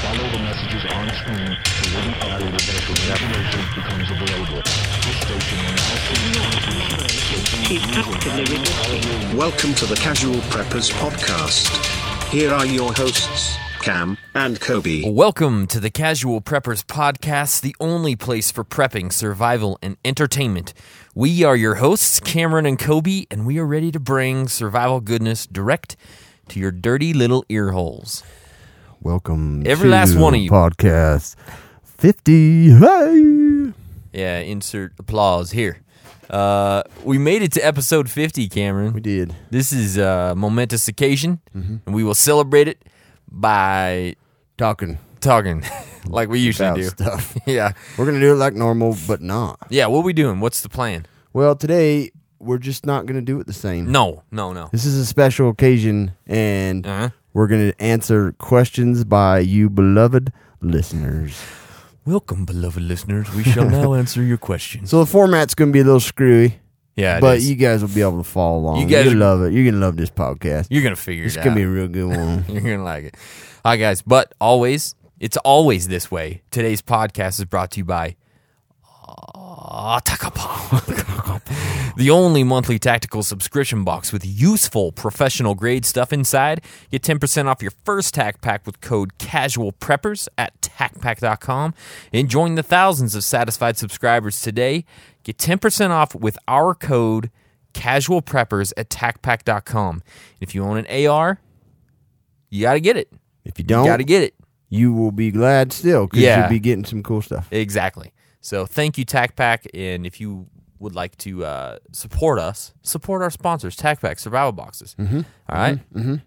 Follow the messages on screen to wait added when information becomes available. This station will now Welcome to the Casual Preppers Podcast. Here are your hosts, Cam and Kobe. Welcome to the Casual Preppers Podcast, the only place for prepping, survival, and entertainment. We are your hosts, Cameron and Kobe, and we are ready to bring survival goodness direct to your dirty little ear holes. Welcome Every to last one of you. Podcast 50. Hey! Yeah, insert applause here. We made it to episode 50, Cameron. We did. This is a momentous occasion, and we will celebrate it by Talking like we usually about do. stuff. Yeah. We're going to do it like normal, but not. Yeah, what are we doing? What's the plan? Well, today, we're just not going to do it the same. No. This is a special occasion, and we're going to answer questions by you beloved listeners. Welcome, beloved listeners. We shall now answer your questions. So the format's going to be a little screwy, Yeah, but you guys will be able to follow along. You guys You'll are- love it. You're going to love this podcast. you're going to figure It's it out. going to be a real good one. You're going to like it. All right, guys. But it's always this way. Today's podcast is brought to you by Takapon, the only monthly tactical subscription box with useful professional grade stuff inside. Get 10% off your first tack pack with code CASUALPREPPERS at TACPack.com and join the thousands of satisfied subscribers today. Get 10% off with our code CASUALPREPPERS at TACPack.com. If you own an AR, you got to get it. If you You don't, got to get it. you will be glad still because Yeah. you'll be getting some cool stuff. Exactly. So thank you, TACPack. And if you would like to support us, support our sponsors, TACPack, Survival Boxes. All right?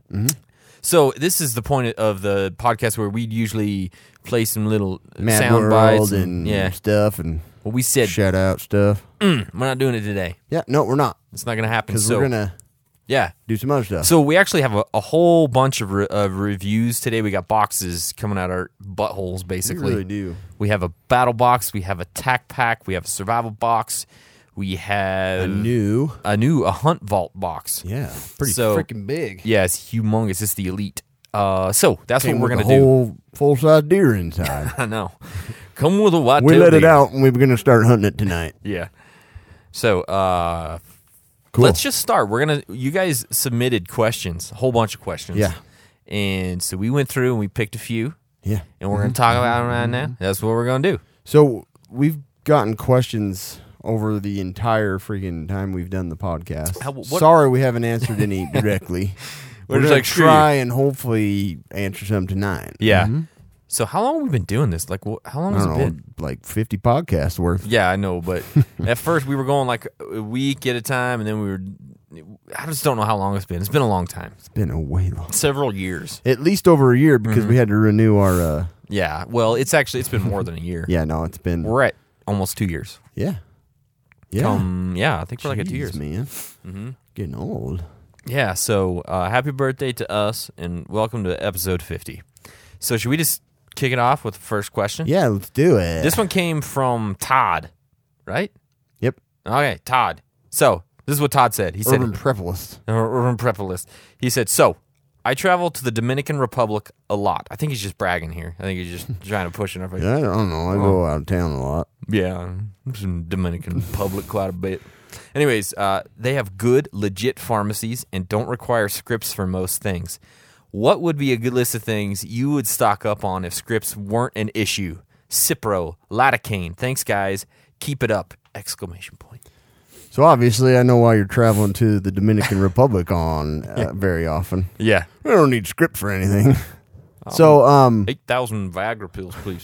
So this is the point of the podcast where we usually play some little Mad sound World bites. and stuff and Well, we said shout out stuff. we're not doing it today. Yeah, no, we're not It's not going to happen. because So, we're gonna yeah. do some other stuff. So we actually have a whole bunch of reviews today. We got boxes coming out our buttholes, we basically. really do. We have a battle box. We have a tack pack. We have a survival box. We have A new, hunt vault box. yeah, pretty So- freaking big. Yeah, it's humongous. It's the elite. So that's Came what we're with gonna a do. whole full size deer inside. I know. Come with a white. We let it out and we were gonna start hunting it tonight. Yeah. So Cool. let's just start. You guys submitted questions, a whole bunch of questions. Yeah. And so we went through and we picked a few, Yeah. and we're gonna talk about them right now. That's what we're gonna do. So we've gotten questions over the entire freaking time we've done the podcast. What- Sorry we haven't answered any directly. We're We're just gonna like, screw you. try and hopefully answer some tonight. Yeah. So how long have we been doing this? Like, how long I has don't it know, been? like 50 podcasts worth. Yeah, I know, but at first we were going like a week at a time, and then I just don't know how long it's been. It's been a long time. It's been a way long. Several years. At least over a year because we had to renew our. Yeah. Well, it's been more than a year. Yeah, no, it's been. We're at almost 2 years. Yeah. Yeah. Yeah, I think we're like at 2 Jeez, years. man. Getting old. Yeah, so happy birthday to us, and welcome to episode 50. So should we just kick it off with the first question? Yeah, let's do it. This one came from Todd, right? Yep. Okay, Todd. So this is what Todd said. He said, Urban Prepalist. Urban Prepalist. He said, so I travel to the Dominican Republic a lot. I think he's just bragging here. I think he's just trying to push it. Yeah, I don't know. I go out of town a lot. Yeah, some Dominican Republic quite a bit. Anyways, they have good, legit pharmacies and don't require scripts for most things. What would be a good list of things you would stock up on if scripts weren't an issue? Cipro, Lidocaine. Thanks, guys. Keep it up! Exclamation point. So obviously, I know why you're traveling to the Dominican Republic on very often. Yeah. I don't need script for anything. So 8,000 Viagra pills, please.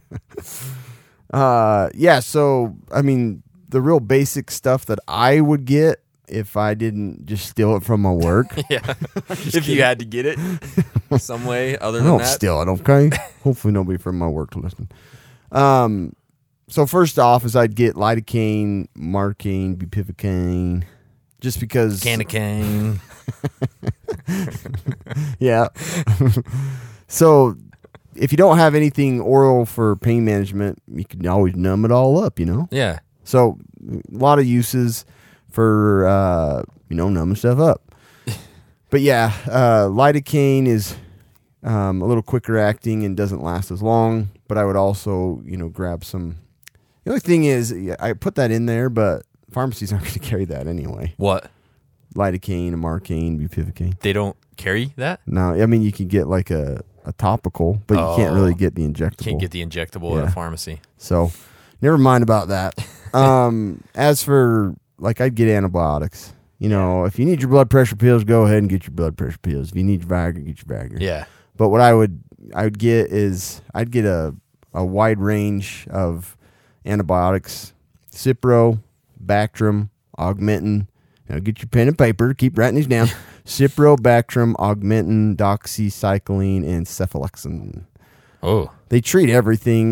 yeah. So I mean, the real basic stuff that I would get if I didn't just steal it from my work. Yeah. If you had to get it some way other I than don't that. steal it, okay? Hopefully nobody from my work to listen. So first off is I'd get lidocaine, marcaine, bupivacaine, just because. Cannacaine. Yeah. So if you don't have anything oral for pain management, you can always numb it all up, you know? Yeah. So a lot of uses for, numbing stuff up. But yeah, lidocaine is a little quicker acting and doesn't last as long. But I would also, grab some. The only thing is, I put that in there, but pharmacies aren't going to carry that anyway. What? Lidocaine, Amarcaine, bupivacaine. They don't carry that? No, I mean, you can get like a topical, but you can't really get the injectable. Can't get the injectable at a pharmacy. So, never mind about that. As for, I'd get antibiotics. If you need your blood pressure pills, go ahead and get your blood pressure pills. If you need your Viagra, get your Viagra. Yeah. But what I would get is, I'd get a wide range of antibiotics: Cipro, Bactrim, Augmentin. Get your pen and paper. Keep writing these down. Cipro, Bactrim, Augmentin, doxycycline, and cephalexin. Oh. They treat everything.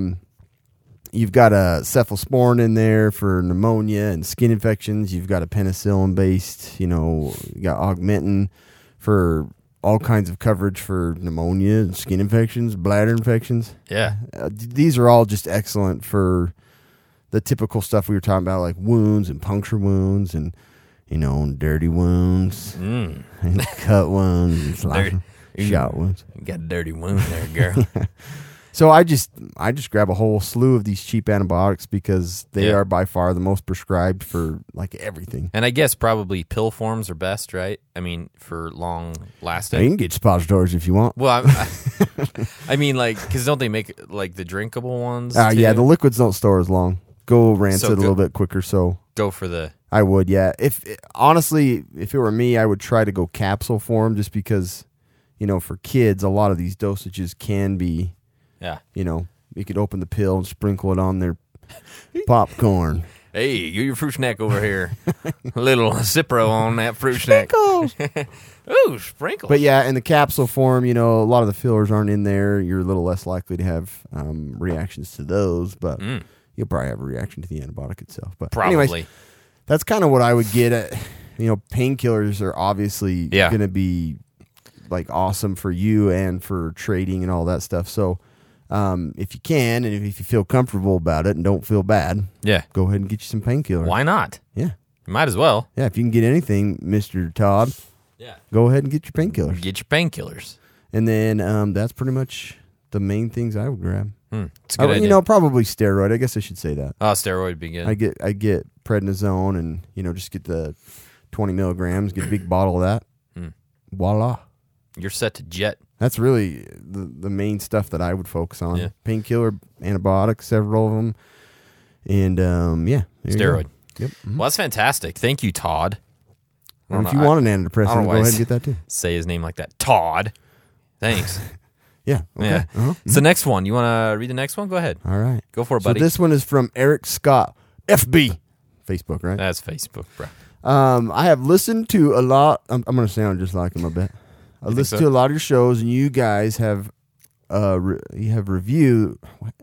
You've got a cephalosporin in there for pneumonia and skin infections. You've got a penicillin-based, you got Augmentin for all kinds of coverage for pneumonia and skin infections, bladder infections. Yeah. These are all just excellent for the typical stuff we were talking about, like wounds and puncture wounds and, dirty wounds and cut wounds and shot wounds. You got a dirty wound there, girl. So I just grab a whole slew of these cheap antibiotics because they are by far the most prescribed for everything. And I guess probably pill forms are best, right? I mean, for long lasting. You can get suppositories if you want. Well, I mean, because don't they make the drinkable ones? Yeah, the liquids don't store as long. Go rancid a little bit quicker. So go for the. I would, yeah. Honestly, if it were me, I would try to go capsule form just because, for kids, a lot of these dosages can be. Yeah. You could open the pill and sprinkle it on their popcorn. Hey, get your fruit snack over here. A little Cipro on that fruit snack. Ooh, sprinkles. But yeah, in the capsule form, a lot of the fillers aren't in there. You're a little less likely to have reactions to those, but you'll probably have a reaction to the antibiotic itself. But probably. Anyways, that's kind of what I would get at. Painkillers are obviously going to be awesome for you and for trading and all that stuff. So, if you can, and if you feel comfortable about it and don't feel bad, go ahead and get you some painkillers. Why not? Yeah. You might as well. Yeah, if you can get anything, Mr. Todd, go ahead and get your painkillers. Get your painkillers. And then that's pretty much the main things I would grab. It's a good idea. Probably steroid. I guess I should say that. Oh, steroid would be good. I get prednisone and, just get the 20 milligrams, get a big bottle of that. Voila. You're set to jet. That's really the main stuff that I would focus on. Yeah. Painkiller, antibiotics, several of them. And, steroid. Yep. Well, that's fantastic. Thank you, Todd. Or if you want an antidepressant, go ahead and get that too. Say his name like that. Todd. Thanks. Yeah. Okay. Yeah. Uh-huh. It's the next one. You want to read the next one? Go ahead. All right. Go for it, buddy. So this one is from Eric Scott, FB. Facebook, right? That's Facebook, bro. I have listened to a lot. I'm going to sound just like him, I bet. I listened to a lot of your shows, and you guys have reviews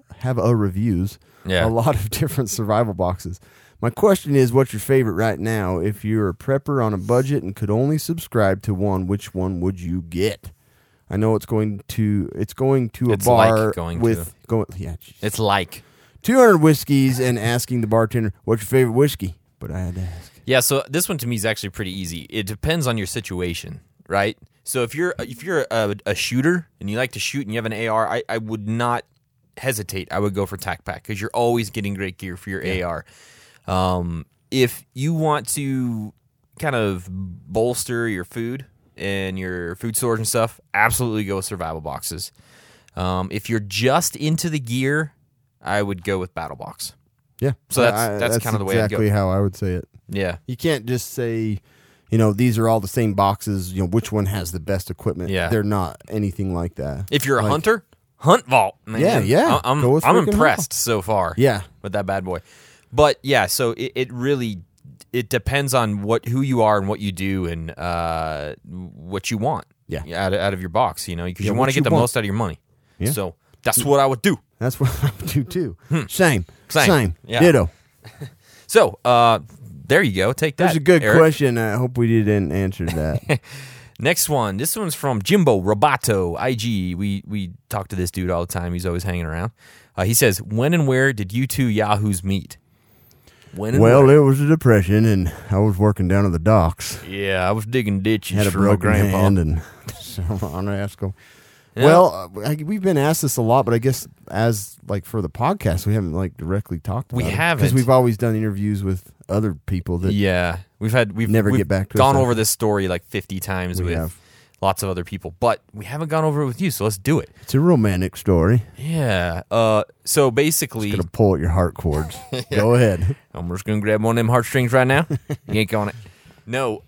a lot of different survival boxes. My question is, what's your favorite right now? If you're a prepper on a budget and could only subscribe to one, which one would you get? I know it's going to a bar It's like 200 whiskeys and asking the bartender, what's your favorite whiskey? But I had to ask. Yeah, so this one to me is actually pretty easy. It depends on your situation, right? So if you're a shooter and you like to shoot and you have an AR, I would not hesitate. I would go for Tac Pack because you're always getting great gear for your AR. If you want to kind of bolster your food and your food storage and stuff, absolutely go with survival boxes. If you're just into the gear, I would go with Battle Box. Yeah. So that's kind of the way I'd go. Exactly how I would say it. Yeah. You can't just say, these are all the same boxes, which one has the best equipment. Yeah. They're not anything like that. If you're a hunter, Hunt Vault. Man. Yeah. I'm impressed so far. Yeah. With that bad boy. But yeah, so it really depends on who you are and what you do and what you want. Yeah. Out of your box, because you want to get the most out of your money. Yeah. So that's what I would do. That's what I would do too. Same. Yeah. Ditto. So there you go. Take that. That's a good Eric. question. I hope we didn't answer that. Next one. This one's from Jimbo Roboto, IG. We talk to this dude all the time. He's always hanging around. He says, when and where did you two yahoos meet? Well, it was a depression, and I was working down at the docks. Yeah, I was digging ditches Had a for my broken grandpa. hand and so on. Yeah. Well, we've been asked this a lot, but I guess as like for the podcast, we haven't like directly talked about We it. haven't. Because we've always done interviews with other people that Yeah, we've never we've get back to us gone after. over this story like 50 times We with have. lots of other people, but we haven't gone over it with you. So let's do it. It's a romantic story. Yeah. So basically, Gonna pull at your heart cords. Go ahead. I'm just gonna grab one of them heartstrings right now. Yank on it. No.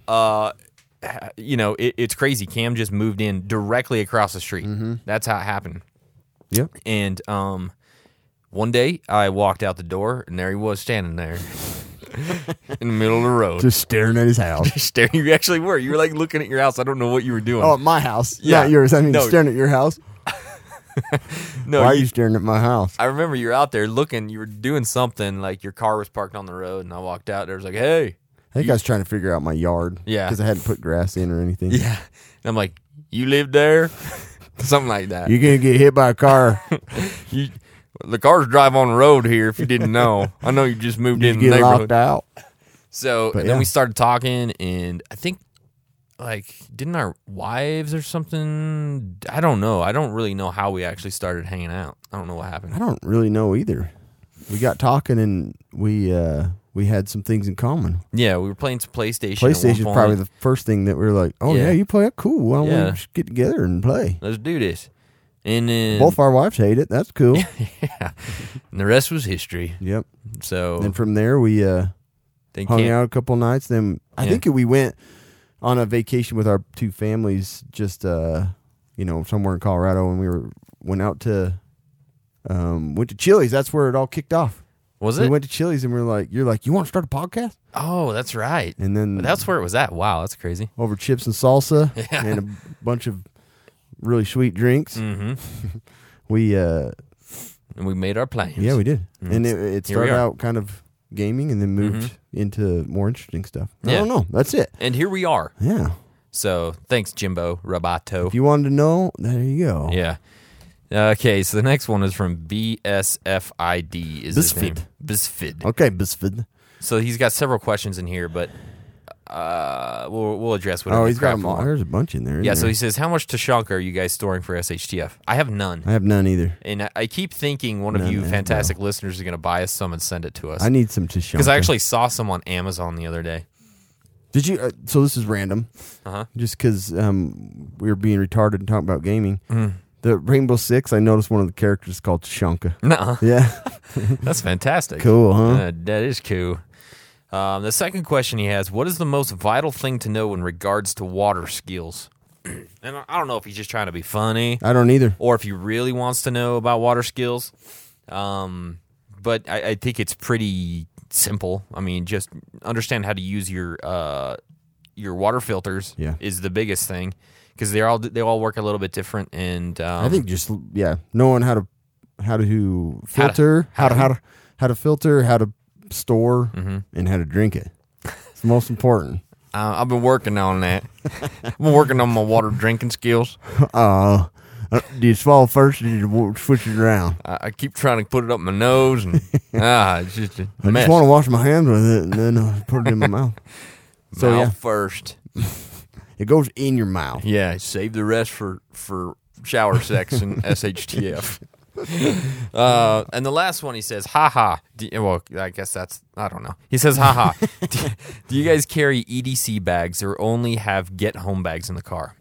It's crazy. Cam just moved in directly across the street. That's how it happened. Yep. And one day I walked out the door, and there he was standing there in the middle of the road. Just staring at his house. Staring. You actually were. You were like looking at your house. I don't know what you were doing. Oh, at my house. Yeah. Not yours. I mean, No. staring at your house. no, Why are you staring at my house? I remember you were out there looking. You were doing something. Like your car was parked on the road, and I walked out. There was like, "Hey." I think I was trying to figure out my yard. Yeah. Because I hadn't put grass in or anything. Yeah. And I'm like, "You live there?" Something like that. You're going to get hit by a car. The cars drive on the road here. If you didn't know, I know you just moved You in the get neighborhood. locked out. So But and then yeah. we started talking, and I think like didn't our wives or something? I don't know. I don't really know how we actually started hanging out. I don't know what happened. I don't really know either. We got talking and we had some things in common. Yeah, we were playing some PlayStation. at one PlayStation's point. probably the first thing that we were like, oh, Yeah. yeah, you play it? Cool. Why don't Yeah. we just get together and play? Let's do this. And then Both our wives hate it. That's cool. yeah, and the rest was history. Yep. So Then from there, we they hung can't. out a couple nights. Then I Yeah. think we went on a vacation with our two families, just somewhere in Colorado, and went out to went to Chili's. That's where it all kicked off. Was We it? went to Chili's and you're like, you want to start a podcast? Oh, that's right. And then That's where it was at. Wow, that's crazy. over chips and salsa Yeah. and a bunch of really sweet drinks. Mm-hmm. We And we made our plans. yeah, we did, Mm. and it Here we started are. out kind of gaming and then moved into more interesting stuff. I Yeah. don't know. That's it. And here we are. Yeah. So thanks, Jimbo Robato. If you wanted to know, there you go. Yeah. Okay, so the next one is from BSFID. Is his name? Bisfid. Okay, Bisfid. So he's got several questions in here, but we'll address whatever. Oh, he's got crap them we all. want. There's a bunch in there. Yeah, isn't so he there? says, how much Tashanka are you guys storing for SHTF? I have none. I have none either. And I keep thinking one of None you as fantastic listeners is going to buy us some and send it to us. I need some Tashanka. Because I actually saw some on Amazon the other day. Did you? So this is random. Uh-huh. Just because we were being retarded and talking about gaming. Mm. The Rainbow Six, I noticed one of the characters is called Tashanka. Nuh-uh. Yeah. That's fantastic. Cool, huh? That is cool. The second question he has, what is the most vital thing to know in regards to water skills? And I don't know if he's just trying to be funny I don't either. or if he really wants to know about water skills. But I think it's pretty simple. I mean, just understand how to use your water filters Yeah. is the biggest thing because they all work a little bit different. And I think just knowing how to filter, how to filter, how to store, Mm-hmm. and how to drink it. It's the most important. I've been working on that. I've been working on my water drinking skills. Do you swallow first, or do you switch it around? I keep trying to put it up my nose, and it's just a I mess. just want to wash my hands with it and then put it in my mouth. So Mouth yeah, first. it goes in your mouth. Yeah, save the rest for shower sex and SHTF. And the last one, he says, haha. Well, I guess that's, I don't know. He says, haha. Do you guys carry EDC bags or only have get home bags in the car?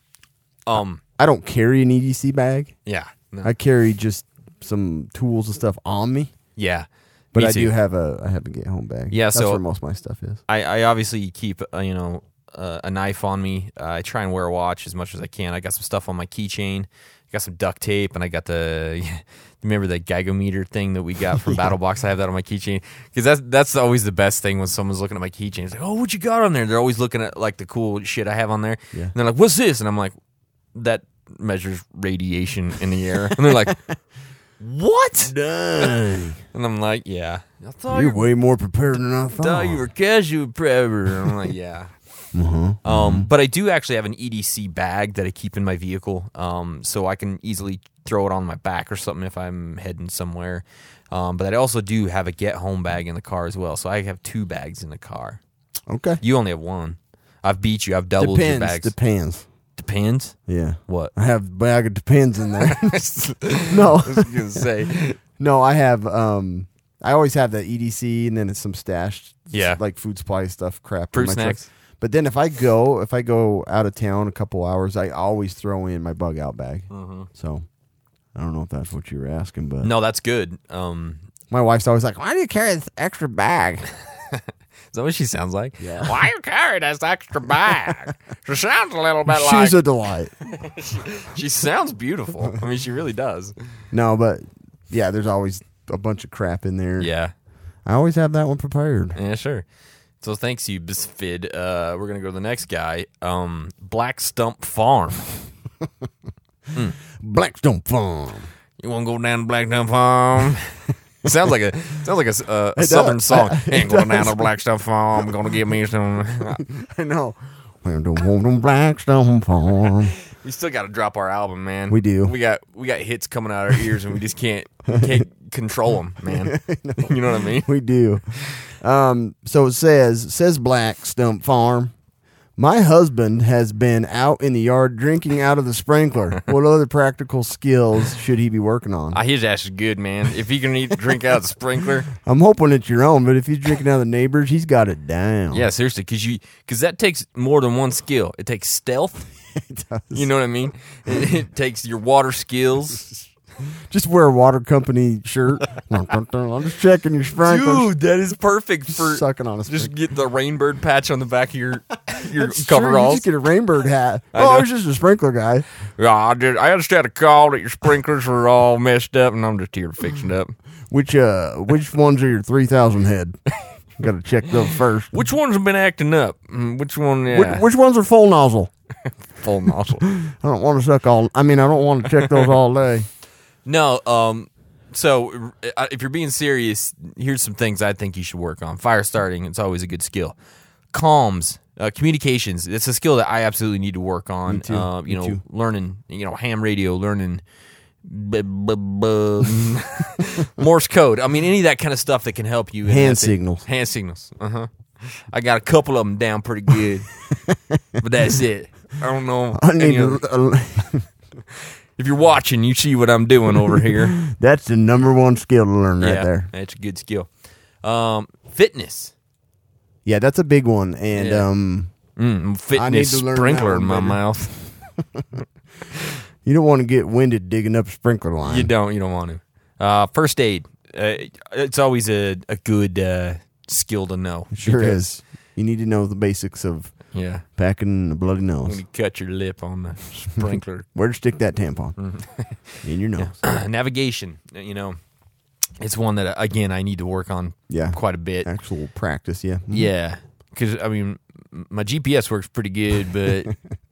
I don't carry an EDC bag. Yeah. No. I carry just some tools and stuff on me. Yeah. But Me I too. do have a get home bag. Yeah, That's so- where most of my stuff is. I obviously keep a knife on me. I try and wear a watch as much as I can. I got some stuff on my keychain. I got some duct tape, and I got remember the Gygometer thing that we got from BattleBox? I have that on my keychain because that's always the best thing when someone's looking at my keychain. It's like, oh, what you got on there? They're always looking at like the cool shit I have on there. Yeah. And they're like, what's this? And I'm like, that measures radiation in the air. And they're like, what? Dang. And I'm like, yeah. I thought You're way more prepared than I thought. thought you were casual prepper. And I'm like, yeah. But I do actually have an EDC bag that I keep in my vehicle, so I can easily throw it on my back or something if I'm heading somewhere. But I also do have a get home bag in the car as well, so I have 2 bags in the car. Okay. You only have 1. I've beat you. I've doubled your bags. Depends. Depends. Yeah. What? I have a bag of Depends in there. No. I was gonna say. No, I have. I always have the EDC, and then it's some stashed, Yeah. like food supply stuff, crap. Fruit in my truck. snacks. But then if I go out of town a couple hours, I always throw in my bug out bag. So I don't know if that's what you were asking, but No, that's good. my wife's always like, "Why do you carry this extra bag?" Is that what she sounds like? Yeah. Why you carry this extra bag? She sounds a little bit She's a delight. She sounds beautiful. I mean, she really does. No, but yeah, there's always a bunch of crap in there. Yeah. I always have that one prepared. Yeah, sure. So thanks you, Bisfid. We're gonna go to the next guy. Black Stump Farm. Blackstone Farm. You want to go down to Black Stump Farm? sounds like a southern does. song. It Ain't going down does. to Black Stump Farm. Gonna give me some. I know. We're the one Blackstone Farm. We still got to drop our album, man. We do. We got hits coming out our ears, and we just can't control them, man. You know what I mean? We do. So it says Black Stump Farm. My husband has been out in the yard drinking out of the sprinkler. What other practical skills should he be working on? His ass is good, man. If he can drink out of the sprinkler, I'm hoping it's your own, but if he's drinking out of the neighbors, he's got it down. yeah, seriously, because that takes more than one skill. It takes stealth. It does. You know what I mean? It takes your water skills. Just wear a water company shirt. I'm just checking your sprinklers. Dude, that is perfect for Sucking on a just sprinkler. get the rainbird patch on the back of your That's true. You coveralls. just get a rainbird hat. I know. Oh, it's just a sprinkler guy. Yeah, I just had a call that your sprinklers were all messed up, and I'm just here to fix it up. Which ones are your 3,000 head? Got to check those first. Which ones have been acting up? Which one? Yeah. Which ones are full nozzle? Full nozzle? I don't want to suck all. I mean, I don't want to check those all day. No. So if you're being serious, here's some things I think you should work on. Fire starting, it's always a good skill. Comms, communications, it's a skill that I absolutely need to work on. Me too. Me too. Learning, ham radio, learning Morse code. I mean, any of that kind of stuff that can help you. Hand signals. Hand signals. I got a couple of them down pretty good, but that's it. I don't know. I need any to, other- If you're watching, you see what I'm doing over here. that's the number one skill to learn right there. That's a good skill. Fitness. Yeah, that's a big one. And Yeah. Fitness I need to learn sprinkler that in one my better. mouth. you don't want to get winded digging up a sprinkler line. You don't want to. First aid. It's always a good skill to know. Sure because- is. You need to know the basics of Yeah. packing the bloody When nose. you cut your lip on the sprinkler. Where to stick that tampon? Mm-hmm. In your nose. Navigation. It's one that, again, I need to work on Yeah. quite a bit. Actual practice, yeah. Yeah, because I mean, my GPS works pretty good, but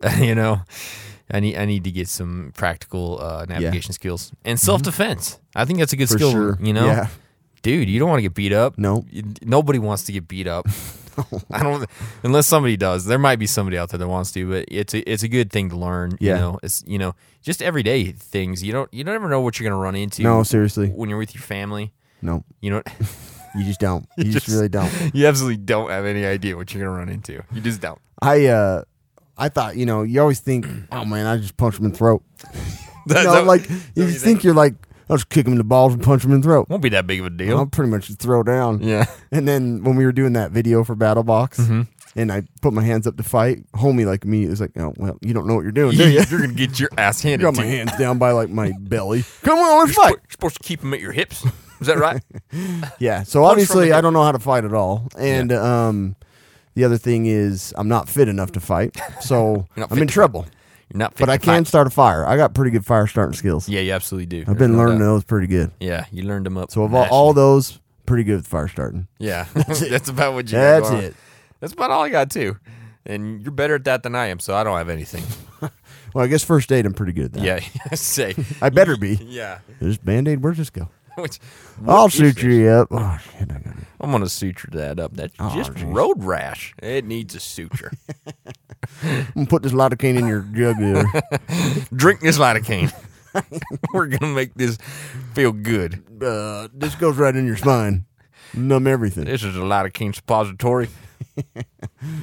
I need to get some practical navigation skills and self defense. I think that's a good For skill. sure. Yeah. Dude, you don't want to get beat up. No. Nobody wants to get beat up. I don't, unless somebody does. There might be somebody out there that wants to, but it's a good thing to learn. Yeah. It's just everyday things. You don't ever know what you're gonna run into. No, seriously. When you're with your family, No. you know. You just don't. You just really don't. You absolutely don't have any idea what you're gonna run into. You just don't. I thought, you always think, oh man, I just punch him in the throat. You think you're like, I'll just kick him in the balls and punch him in the throat. Won't be that big of a deal. I'll pretty much just throw down. Yeah. And then when we were doing that video for Battle Box, Mm-hmm. and I put my hands up to fight, homie like me is like, oh well, you don't know what you're doing, do you? You're gonna get your ass handed Got to my you. hands down by like my belly. Come on, let's fight. You're supposed to keep them at your hips. Is that right? Yeah. So Punch from obviously the I hip. don't know how to fight at all, and the other thing is I'm not fit enough to fight, so You're not I'm fit in to trouble. You're not fit But I to can fight. start a fire. I got pretty good fire starting skills. Yeah, you absolutely do. I've been There's no learning doubt. those pretty good. Yeah, you learned them up. So of naturally. all those, pretty good with fire starting. Yeah, that's about what you. That's got going. it. That's about all I got too. And you're better at that than I am, so I don't have anything. Well, I guess first aid I'm pretty good at that. Yeah, I say. I better be. Yeah. This Band-Aid, where's this go? Which, I'll what is suture this? you up. Oh, shit, I got it. I'm gonna suture that up. That's Oh, just geez. road rash. It needs a suture. I'm going to put this lidocaine in your jug there. Drink this lidocaine. We're gonna make this feel good. This goes right in your spine. Numb everything. This is a lidocaine suppository.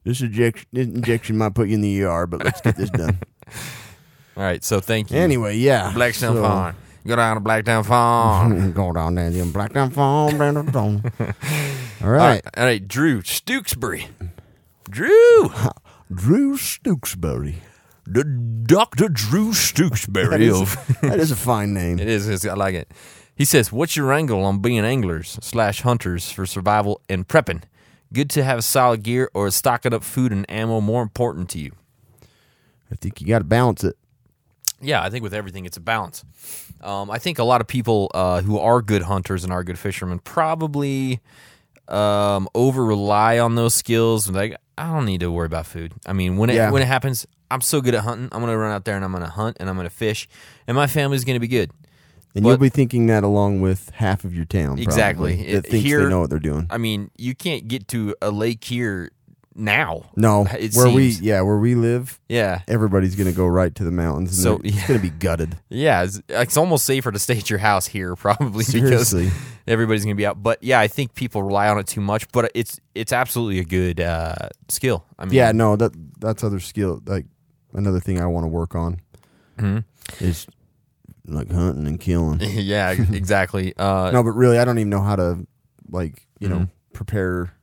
This injection might put you in the ER, but let's get this done. All right, so thank you. Anyway, yeah. Blackstone Farm. Go down to Blacktown Farm. Go down there, Blacktown Farm. All right. All right, Drew Stooksbury. Drew Stooksbury. The Dr. Drew Stooksbury. That is a fine name. It is. I like it. He says, what's your angle on being anglers / hunters for survival and prepping? Good to have solid gear, or is stocking up food and ammo more important to you? I think you got to balance it. Yeah, I think with everything, it's a balance. I think a lot of people who are good hunters and are good fishermen probably over-rely on those skills. Like, I don't need to worry about food. I mean, when it happens, I'm so good at hunting. I'm going to run out there and I'm going to hunt and I'm going to fish, and my family's going to be good. And you'll be thinking that along with half of your town. Exactly. Probably, that thinks here, they know what they're doing. I mean, you can't get to a lake here now. No, where we live, yeah, everybody's going to go right to the mountains. And so it's going to be gutted. Yeah, it's almost safer to stay at your house here, probably. Seriously. Because everybody's going to be out. But yeah, I think people rely on it too much. But it's absolutely a good skill. I mean, yeah, no, that's other skill. Like another thing I want to work on is like hunting and killing. Yeah, exactly. No, but really, I don't even know how to prepare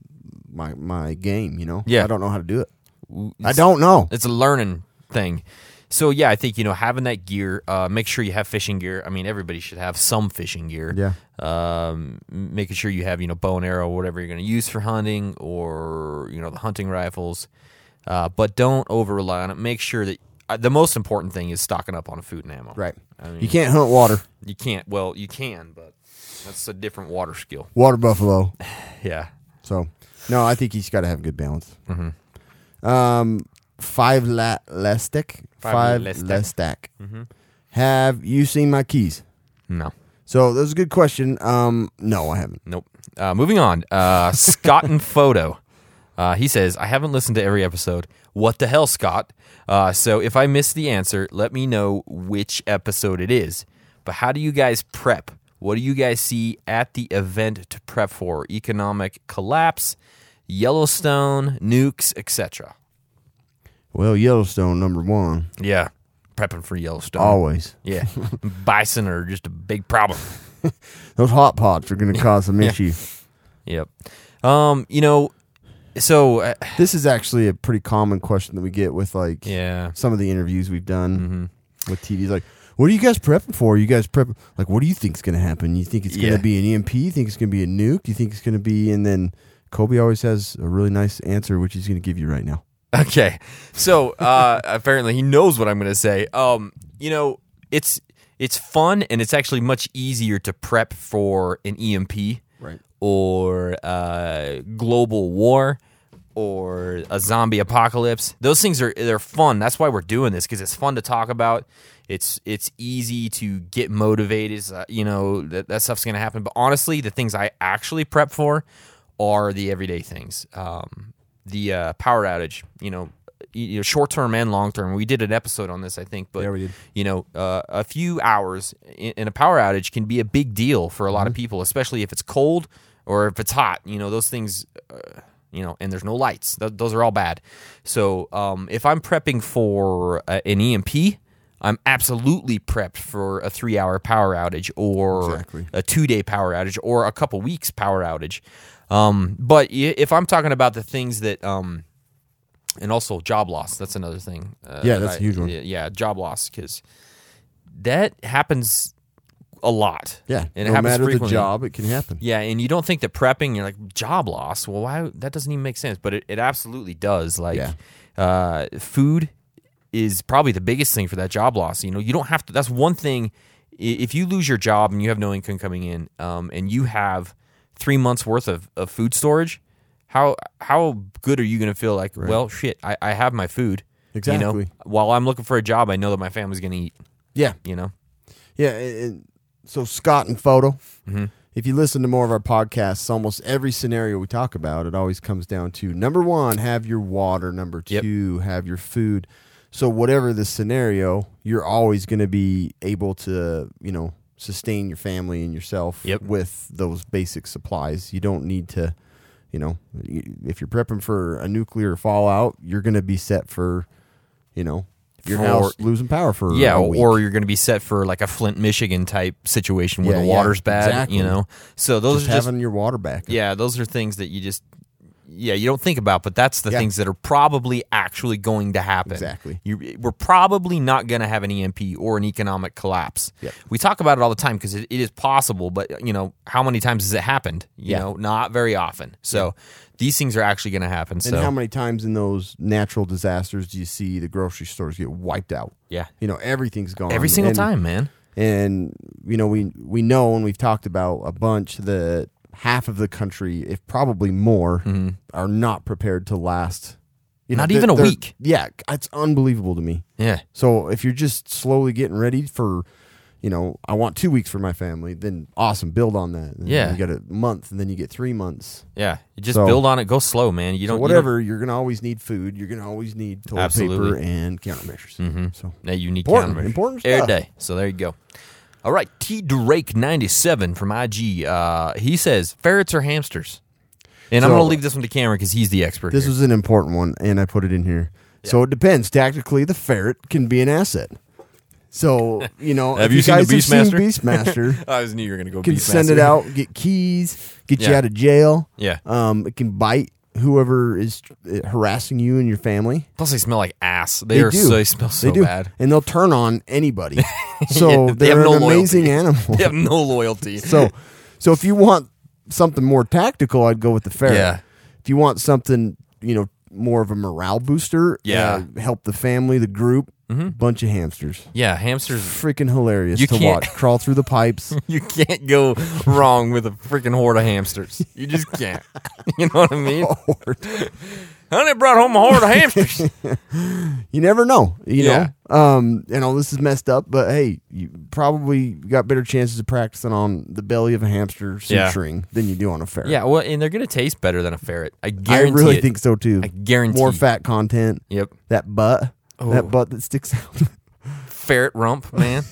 my game. Yeah, I don't know how to do it. I don't know. It's a learning thing. So yeah, I think having that gear. Make sure you have fishing gear. I mean, everybody should have some fishing gear. Yeah. Making sure you have bow and arrow, whatever you're going to use for hunting, or the hunting rifles. But don't over rely on it. Make sure that the most important thing is stocking up on food and ammo. Right. I mean, you can't hunt water. You can't. Well, you can, but that's a different water skill. Water buffalo. Yeah. So, no, I think he's got to have a good balance. Mm-hmm. Five Lestek. Have you seen my keys? No. So that was a good question. No, I haven't. Nope. Moving on. Scott and Photo. He says, I haven't listened to every episode. What the hell, Scott? So if I missed the answer, let me know which episode it is. But how do you guys prep? What do you guys see at the event to prep for? Economic collapse, Yellowstone, nukes, etc. Well, Yellowstone, number one. Yeah, prepping for Yellowstone. Always. Yeah. Bison are just a big problem. Those hot pots are going to cause some issue. Yep. So this is actually a pretty common question that we get with some of the interviews we've done with TVs. Like, what are you guys prepping for? You guys prepping? Like, what do you think is going to happen? You think it's going to be an EMP? You think it's going to be a nuke? You think it's going to be? And then Kobe always has a really nice answer, which he's going to give you right now. Okay, so apparently he knows what I'm going to say. It's fun, and it's actually much easier to prep for an EMP, right, or global war, or a zombie apocalypse. Those things they're fun. That's why we're doing this, because it's fun to talk about. It's easy to get motivated. That stuff's going to happen. But honestly, the things I actually prep for are the everyday things. The power outage, short term and long term. We did an episode on this, I think. But, we did. A few hours in a power outage can be a big deal for a lot of people, especially if it's cold or if it's hot. Those things, and there's no lights. Those are all bad. So if I'm prepping for an EMP, I'm absolutely prepped for a 3-hour power outage, or a 2-day power outage, or a couple weeks power outage. But if I'm talking about the things that, and also job loss, that's another thing. That's a huge one. Yeah, job loss, because that happens a lot. Yeah, and no it happens matter frequently. the job, it can happen. Yeah, and you don't think that prepping, you're like, job loss? Well, why? That doesn't even make sense, but it absolutely does. Food is probably the biggest thing for that job loss. You don't have to. That's one thing. If you lose your job and you have no income coming in, and you have 3 months worth of food storage, how good are you going to feel? Like, well, shit, I have my food. Exactly. While I'm looking for a job, I know that my family's going to eat. Yeah. Yeah. And so Scott and Photo, if you listen to more of our podcasts, almost every scenario we talk about, it always comes down to, number one, have your water. Number two, have your food. So whatever the scenario, you're always going to be able to, sustain your family and yourself with those basic supplies. You don't need to, if you're prepping for a nuclear fallout, you're going to be set for, your house losing power for a week. Or you're going to be set for like a Flint, Michigan type situation where the water's bad, exactly. So those just are having your water back. Yeah, those are things that you don't think about, but that's the things that are probably actually going to happen. Exactly. We're probably not going to have an EMP or an economic collapse. Yep. We talk about it all the time because it is possible, but how many times has it happened? Not very often. So these things are actually going to happen. And how many times in those natural disasters do you see the grocery stores get wiped out? Yeah. Everything's gone. Every single time, man. And, we know, and we've talked about a bunch, that half of the country, if probably more, are not prepared to last. Not even a week. Yeah, it's unbelievable to me. Yeah. So if you're just slowly getting ready for, I want 2 weeks for my family, then awesome, build on that. And Yeah. you get a month, and then you get 3 months. Yeah. You just build on it. Go slow, man. You don't. You're going to always need food. You're going to always need toilet paper and countermeasures. Mm-hmm. So yeah, you need important countermeasures. stuff. Every day. So there you go. All right, T. Drake 97 from IG. He says ferrets or hamsters, and I'm going to leave this one to Cameron because he's the expert. This was an important one, and I put it in here. Yeah. So it depends. Tactically, the ferret can be an asset. So have if you seen guys the Beastmaster? Beastmaster, I just knew you were going to go. Can Beastmaster. send it out, get keys, get you out of jail. Yeah. It can bite whoever is harassing you and your family. Plus, they smell like ass. They smell so bad, and they'll turn on anybody. So they're have no an amazing animal. They have no loyalty. So if you want something more tactical, I'd go with the ferret. Yeah. If you want something, more of a morale booster, help the family, the group, bunch of hamsters. Yeah, hamsters. Freaking hilarious to watch. Crawl through the pipes. You can't go wrong with a freaking horde of hamsters. You just can't. You know what I mean? Honey brought home a horde of hamsters. You never know. You know, this is messed up, but hey, you probably got better chances of practicing on the belly of a hamster suturing than you do on a ferret. Yeah, well, and they're going to taste better than a ferret. I guarantee I really think so too. I guarantee. More fat content. Yep. That butt. Oh. That butt that sticks out. Ferret rump, man.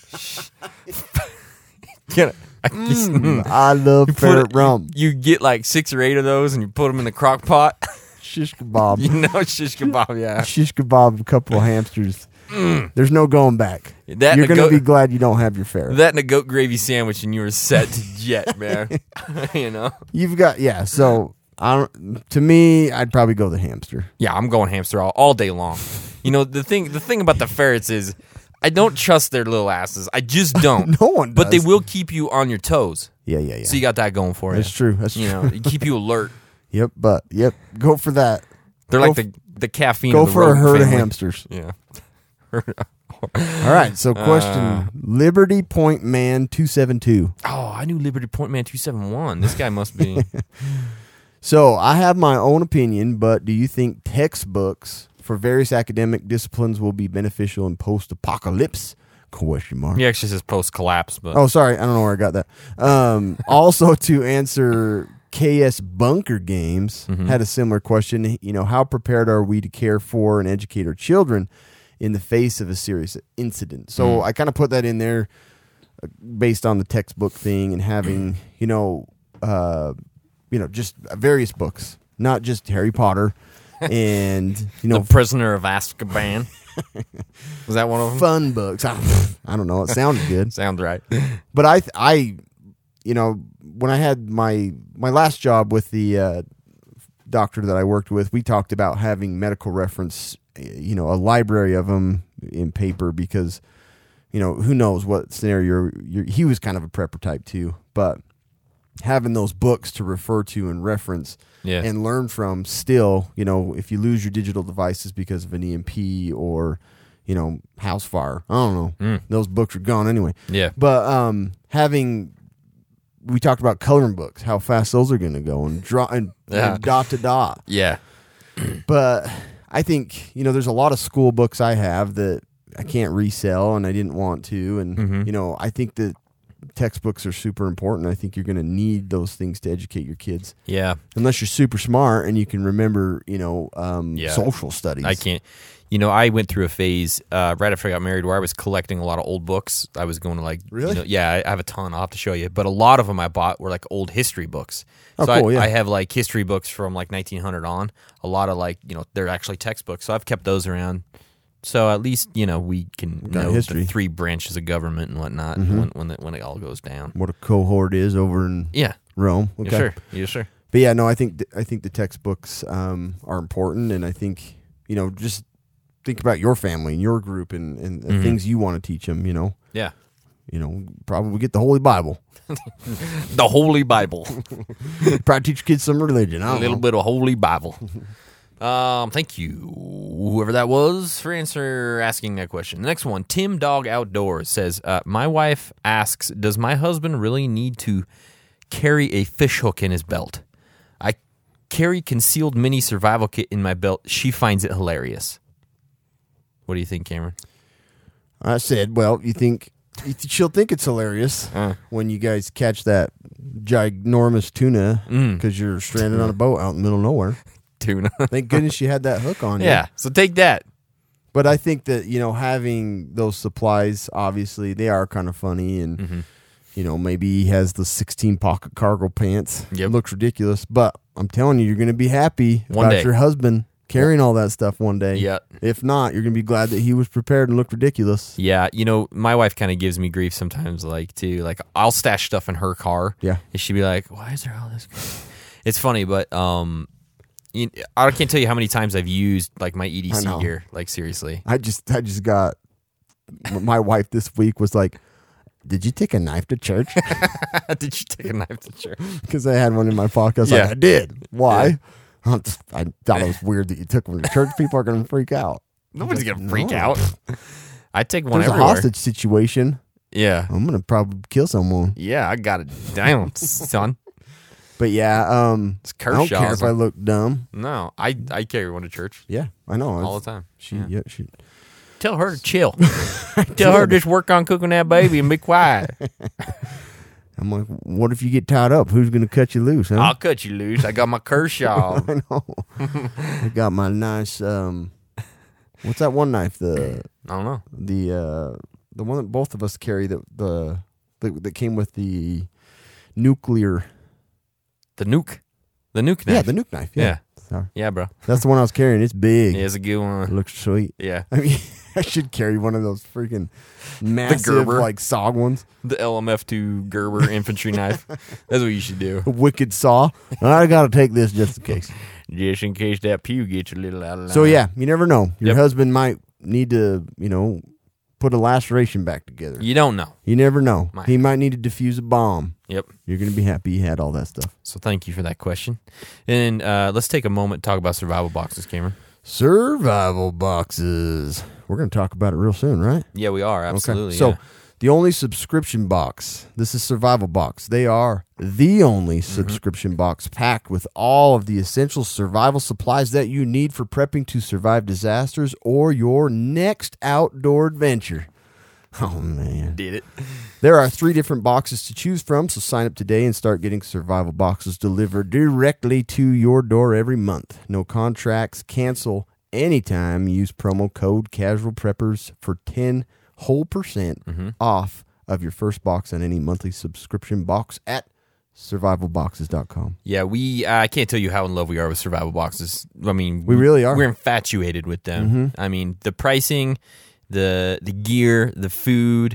I love ferret rump. You get like 6 or 8 of those and you put them in the crock pot. Shish kebab. Shish kebab, yeah. Shish kebab, a couple of hamsters. There's no going back. You're going to be glad you don't have your ferret. That and a goat gravy sandwich and you were set to jet, man. You've got, so to me, I'd probably go the hamster. Yeah, I'm going hamster all day long. The thing about the ferrets is I don't trust their little asses. I just don't. No one does. But they will keep you on your toes. Yeah. So you got that going for you. That's true. That's true. Keep you alert. Yep, go for that. They're like the caffeine. Go of the for a herd family. of hamsters. Yeah. All right, so question. Liberty Point Man 272. Oh, I knew Liberty Point Man 271. This guy must be. So I have my own opinion, but do you think textbooks for various academic disciplines will be beneficial in post-apocalypse? Question mark. He actually says post-collapse, but oh, sorry, I don't know where I got that. Also, to answer KS Bunker Games had a similar question. How prepared are we to care for and educate our children in the face of a serious incident? So I kind of put that in there based on the textbook thing and having just various books, not just Harry Potter and The Prisoner of Azkaban. Was that one of them? Fun books. I don't know. It sounded good. Sounds right. But I when I had my last job with the doctor that I worked with, we talked about having medical reference, a library of them in paper because, who knows what scenario he was kind of a prepper type too, but having those books to refer to and reference and learn from still, if you lose your digital devices because of an EMP or, house fire, I don't know. Those books are gone anyway. Yeah. But we talked about coloring books, how fast those are going to go and draw and dot to dot. Yeah. But I think, there's a lot of school books I have that I can't resell and I didn't want to. And, I think that textbooks are super important. I think you're going to need those things to educate your kids. Yeah. Unless you're super smart and you can remember, social studies. I can't. I went through a phase right after I got married where I was collecting a lot of old books. I was going to Really? I have a ton. I'll have to show you. But a lot of them I bought were like old history books. Oh, so cool, yeah. I have like history books from like 1900 on. A lot of they're actually textbooks. So I've kept those around. So at least, we can Got know history. the 3 branches of government and whatnot when it all goes down. What a cohort is over in Yeah. Rome. Okay. Yeah, sure. But yeah, no, I think the textbooks are important, and I think just think about your family and your group and the things you want to teach them. Yeah. Probably get the Holy Bible. The Holy Bible. Probably teach kids some religion. I A don't little know. bit of Holy Bible. Thank you, whoever that was, for asking that question. The next one, Tim Dog Outdoors says, my wife asks, does my husband really need to carry a fish hook in his belt? I carry concealed mini survival kit in my belt. She finds it hilarious. What do you think, Cameron? I said, well, she'll think it's hilarious when you guys catch that ginormous tuna because you're stranded on a boat out in the middle of nowhere. Tuna. Thank goodness you had that hook on you. Yeah, so take that. But I think that, having those supplies, obviously, they are kind of funny. And, maybe he has the 16 pocket cargo pants. Yep. It looks ridiculous. But I'm telling you, you're going to be happy One about day. your husband carrying all that stuff one day. Yeah. If not, you're going to be glad that he was prepared and looked ridiculous. Yeah, my wife kind of gives me grief sometimes, I'll stash stuff in her car. Yeah. And she'd be like, why is there all this? It's funny, but I can't tell you how many times I've used my I know. EDC gear. Seriously. I just got, my wife this week was like, did you take a knife to church? Did you take a knife to church? Because I had one in my pocket. I was Yeah. like, I did. Why? I thought it was weird that you took one to church. People are going to freak out. Nobody's going to freak No. out. I take one There's a everywhere. hostage situation. Yeah. I'm going to probably kill someone. Yeah, I got it down, son. But yeah, I don't Kershaw, care if I look dumb. No, I carry one to church Yeah, I know. all the time. She Tell her to chill. Tell her to just work on cooking that baby and be quiet. I'm like, what if you get tied up? Who's going to cut you loose, huh? I'll cut you loose. I got my Kershaw. I know. I got my nice, what's that one knife? I don't know. The one that both of us carry that came with the nuclear. The nuke knife. Yeah, the nuke knife. Yeah. Yeah. Sorry. Yeah, bro. That's the one I was carrying. It's big. Yeah, it's a good It one. looks sweet. Yeah. I mean, I should carry one of those freaking massive, Gerber. SOG ones. The LMF2 Gerber infantry knife. That's what you should do. A wicked saw. I got to take this just in case. Just in case that pew gets a little out of line. So, yeah, you never know. Your Yep. husband might need to, put a laceration back together. You don't know. You never know. Might. He might need to defuse a bomb. Yep. You're going to be happy you had all that stuff. So thank you for that question. And let's take a moment to talk about survival boxes, Cameron. Survival boxes. We're going to talk about it real soon, right? Yeah, we are. Absolutely. Okay. So yeah. the only subscription box, this is Survival Box. They are the only Mm-hmm. subscription box packed with all of the essential survival supplies that you need for prepping to survive disasters or your next outdoor adventure. Oh, man. Did it. There are 3 different boxes to choose from, so sign up today and start getting survival boxes delivered directly to your door every month. No contracts, cancel anytime. Use promo code Casual Preppers for 10% off of your first box on any monthly subscription box at survivalboxes.com. Yeah, I can't tell you how in love we are with survival boxes. I mean, We really are. We're infatuated with them. I mean, the pricing, the gear, the food.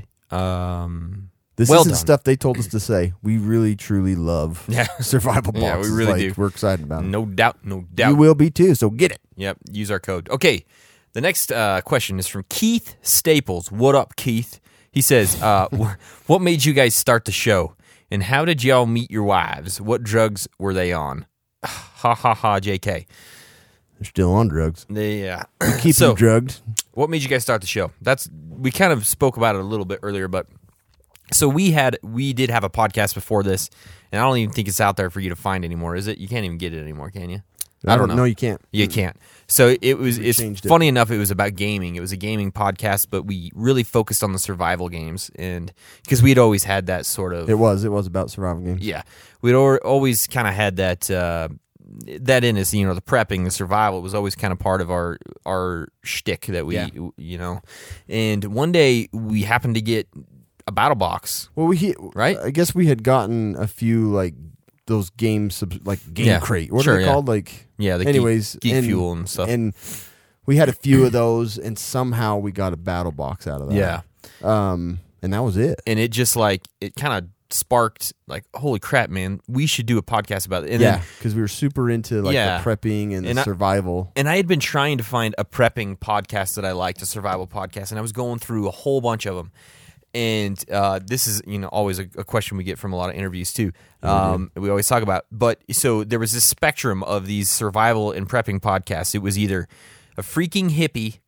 This Well isn't done. stuff they told us to say. We really, truly love Yeah. survival boxes. Yeah, we really do. We're excited about it. No doubt, no doubt. You will be too, so get it. Yep, use our code. Okay, the next question is from Keith Staples. What up, Keith? He says, what made you guys start the show? And how did y'all meet your wives? What drugs were they on? Ha ha ha, JK. They're still on drugs. Yeah. Keep So- them drugged. What made you guys start the show? We kind of spoke about it a little bit earlier, but so we did have a podcast before this, and I don't even think it's out there for you to find anymore, is it? You can't even get it anymore, can you? I don't know. No, you can't. You can't. So it's changed it. funny enough, it was about gaming. It was a gaming podcast, but we really focused on the survival games, and because we'd always had that sort of It was about survival games. yeah, we'd always kind of had that that in is, the prepping, the survival was always kind of part of our shtick that we, and one day we happened to get a battle box. Well, right? I guess we had gotten a few like those games, like Game Crate. What are they called? Like anyways, Geek Fuel and stuff. And we had a few of those, and somehow we got a battle box out of that. Yeah. And that was it. And it just it kind of sparked like, holy crap, man, we should do a podcast about it. And because we were super into the prepping and the survival. And I had been trying to find a prepping podcast that I liked, a survival podcast, and I was going through a whole bunch of them. And this is, always a question we get from a lot of interviews too. We always talk about. But so there was this spectrum of these survival and prepping podcasts. It was either a freaking hippie,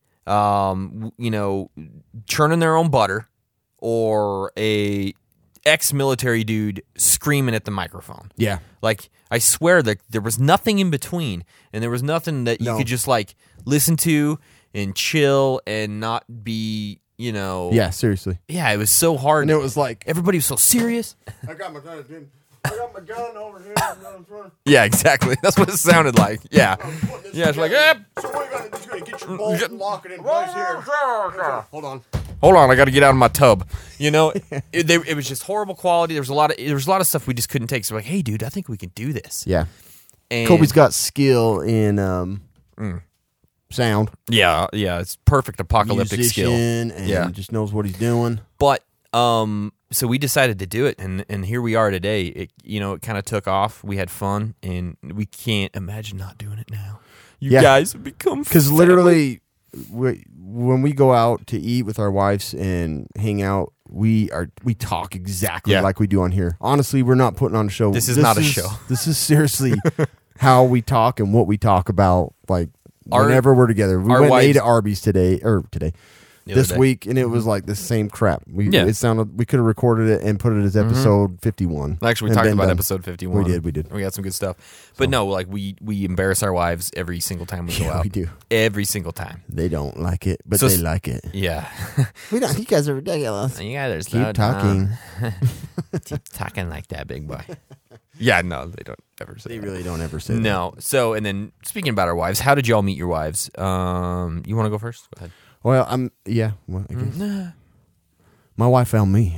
churning their own butter, or a ex-military dude screaming at the microphone. Yeah. Like, I swear that there was nothing in between, and there was nothing that you could just, listen to and chill and not be, Yeah, seriously. Yeah, it was so hard. And it was like... Everybody was so serious. I got my gun over here. Yeah, exactly. That's what it sounded like. Yeah. Yeah, it's like, So what you got to get your bolt and lock it in place here. Hold on, I got to get out of my tub. It was just horrible quality. There was a lot of stuff we just couldn't take. So we're like, hey, dude, I think we can do this. Yeah. And Kobe's got skill in sound. Yeah, it's perfect apocalyptic skill. And just knows what he's doing. But so we decided to do it, and here we are today. It kind of took off. We had fun, and we can't imagine not doing it now. You guys have become because literally. When we go out to eat with our wives and hang out, we talk exactly like we do on here. Honestly, we're not putting on a show. This is not a show. This is seriously how we talk and what we talk about. Like whenever we're together, we went and ate at Arby's this week, and it was like the same crap. It sounded we could have recorded it and put it as episode 51. Actually, we talked about episode 51. We did. We got some good stuff. But no, we embarrass our wives every single time we go out. We do. Every single time. They don't like it, but they like it. Yeah. We don't. You guys are ridiculous. You guys are keep talking. Keep talking like that, big boy. Yeah, no, they don't ever say They that. really don't ever say that. No. So, and then speaking about our wives, how did y'all meet your wives? You want to go first? Go ahead. Well, I guess. My wife found me.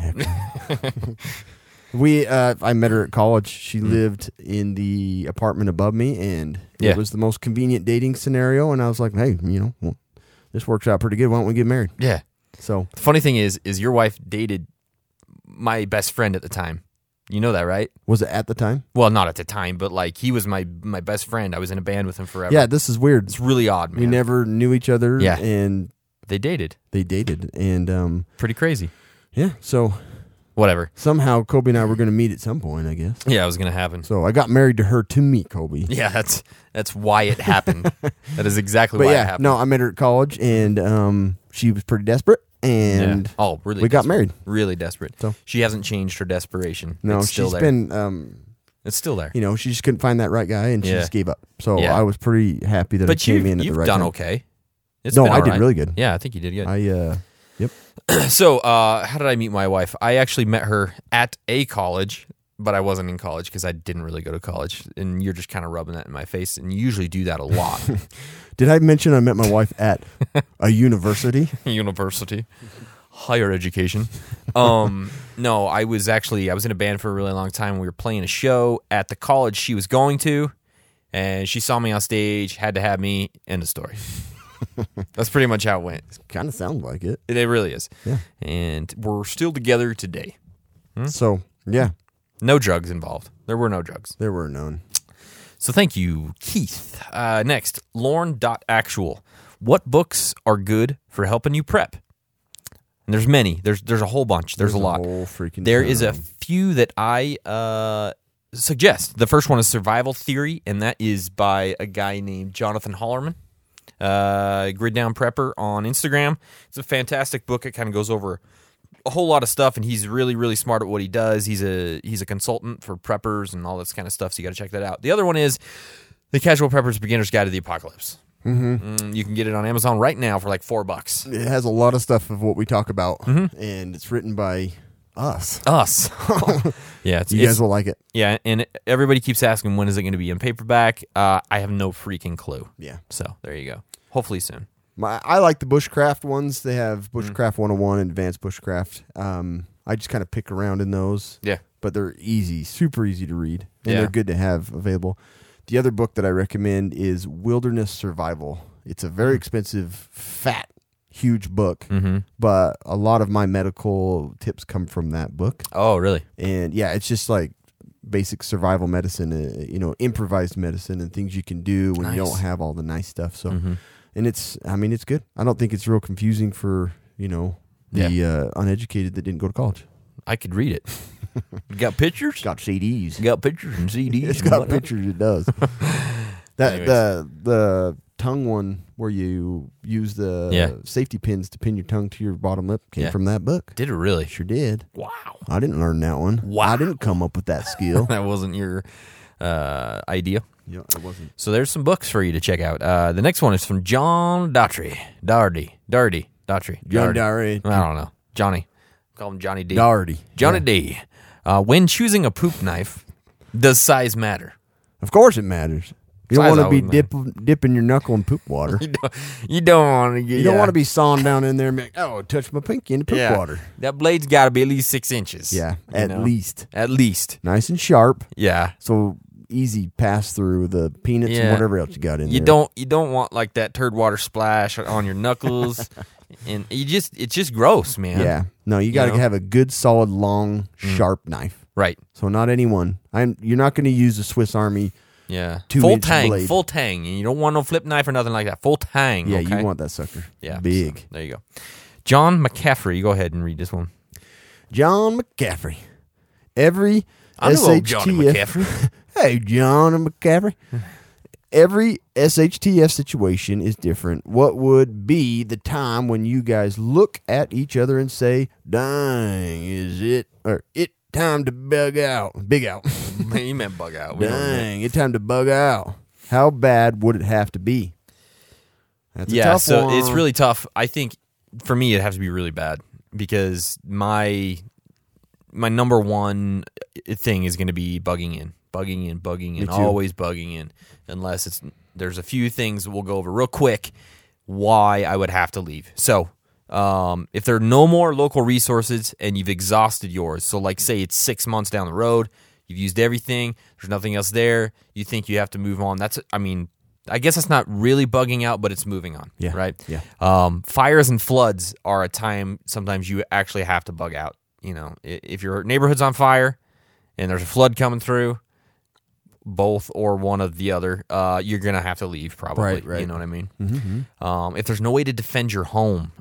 I met her at college. She lived in the apartment above me, and it was the most convenient dating scenario. And I was like, hey, this works out pretty good. Why don't we get married? Yeah. So the funny thing is your wife dated my best friend at the time. You know that, right? Was it at the time? Well, not at the time, but he was my best friend. I was in a band with him forever. Yeah, this is weird. It's really odd, man. We never knew each other. Yeah. And they dated. And pretty crazy. Yeah, so whatever. Somehow Kobe and I were going to meet at some point, I guess. Yeah, it was going to happen. So I got married to her to meet Kobe. Yeah, that's why it happened. That is exactly why it happened. No, I met her at college, and she was pretty desperate, and really we got married. Really desperate. So she hasn't changed her desperation. No, it's still she's there. been. It's still there. She just couldn't find that right guy, and she just gave up. So I was pretty happy that I came in at the right time. But you've done okay. I did really good. Yeah, I think you did good. Yep. So, how did I meet my wife? I actually met her at a college, but I wasn't in college because I didn't really go to college. And you're just kind of rubbing that in my face, and you usually do that a lot. Did I mention I met my wife at a university? University. Higher education. No, I was in a band for a really long time. We were playing a show at the college she was going to, and she saw me on stage, had to have me, end of story. That's pretty much how it went. Kind of sounds like it. It really is. Yeah. And we're still together today. So, yeah. No drugs involved. There were no drugs. There were none. So thank you, Keith. Next, Lorne.actual. What books are good for helping you prep? And there's many. There's a whole bunch. There's a lot. There is a few that I suggest. The first one is Survival Theory, and that is by a guy named Jonathan Hollerman. Grid Down Prepper on Instagram. It's a fantastic book. It kind of goes over a whole lot of stuff, and he's really, really smart at what he does. He's a consultant for preppers and all this kind of stuff, so you got to check that out. The other one is The Casual Prepper's Beginner's Guide to the Apocalypse. Mm-hmm. You can get it on Amazon right now for like $4. It has a lot of stuff of what we talk about, and it's written by Us. Yeah, it's, You guys will like it. yeah, and everybody keeps asking when is it going to be in paperback. I have no freaking clue. Yeah. So there you go. Hopefully soon. I like the bushcraft ones. They have Mm. Bushcraft 101 and Advanced Bushcraft. I just kind of pick around in those. Yeah. But they're easy, super easy to read, and Yeah. they're good to have available. The other book that I recommend is Wilderness Survival. It's a very expensive, fat, huge book, but a lot of my medical tips come from that book. Oh, really? And yeah, it's just like basic survival medicine, improvised medicine and things you can do when you Nice. don't have all the nice stuff. So, and it's good. I don't think it's real confusing for, the uneducated that didn't go to college. I could read it. You got pictures? It's got CDs. You got pictures and CDs. It's and got whatnot? pictures. It does. That Anyways. the tongue one where you use the safety pins to pin your tongue to your bottom lip came from that book. Did it really? Sure did. Wow. I didn't learn that one. Wow. I didn't come up with that skill. That wasn't your idea. Yeah, it wasn't. So there's some books for you to check out. The next one is from John Daughtry. Daughtry. John Doherty. I don't know. Johnny. Call him Johnny D. Doherty. Johnny Yeah. D. When choosing a poop knife, does size matter? Of course it matters. You don't Size want to be always dipping your knuckle in poop water. You don't want to get. You don't want to be sawing down in there and be like, oh, touch my pinky in the poop water. That blade's got to be at least 6 inches. Yeah, you at know? least. At least. Nice and sharp. Yeah. So easy pass through the peanuts and whatever else you got in You there. You don't want like that turd water splash on your knuckles, and it's just gross, man. Yeah. No, you got to know? have a good, solid, long, sharp knife. Right. So not anyone. You're not going to use a Swiss Army. Yeah. 2-inch tang, blade. full tang, and you don't want no flip knife or nothing like that. Full tang. Yeah, okay? you want that sucker. Yeah. Big. So, there you go. John McCaffrey. Go ahead and read this one. John McCaffrey. Every I know old Johnny SHTF. McCaffrey. Hey, John McCaffrey. Every SHTF situation is different. What would be the time when you guys look at each other and say, dang, is it, or it time to bug out? Big out. He meant bug out. We don't admit. Dang, it's time to bug out. How bad would it have to be? That's a tough so one. it's really tough. I think for me it has to be really bad because my number one thing is going to be bugging in, Me too. always bugging in, unless there's a few things that we'll go over real quick why I would have to leave. So if there are no more local resources and you've exhausted yours, so like say it's 6 months down the road, you've used everything, there's nothing else there, you think you have to move on. I guess that's not really bugging out, but it's moving on. Yeah. Right? Yeah. Fires and floods are a time sometimes you actually have to bug out. You know, if your neighborhood's on fire and there's a flood coming through, both or one of the other, you're going to have to leave probably. Right. You know what I mean? Mm-hmm. If there's no way to defend your home,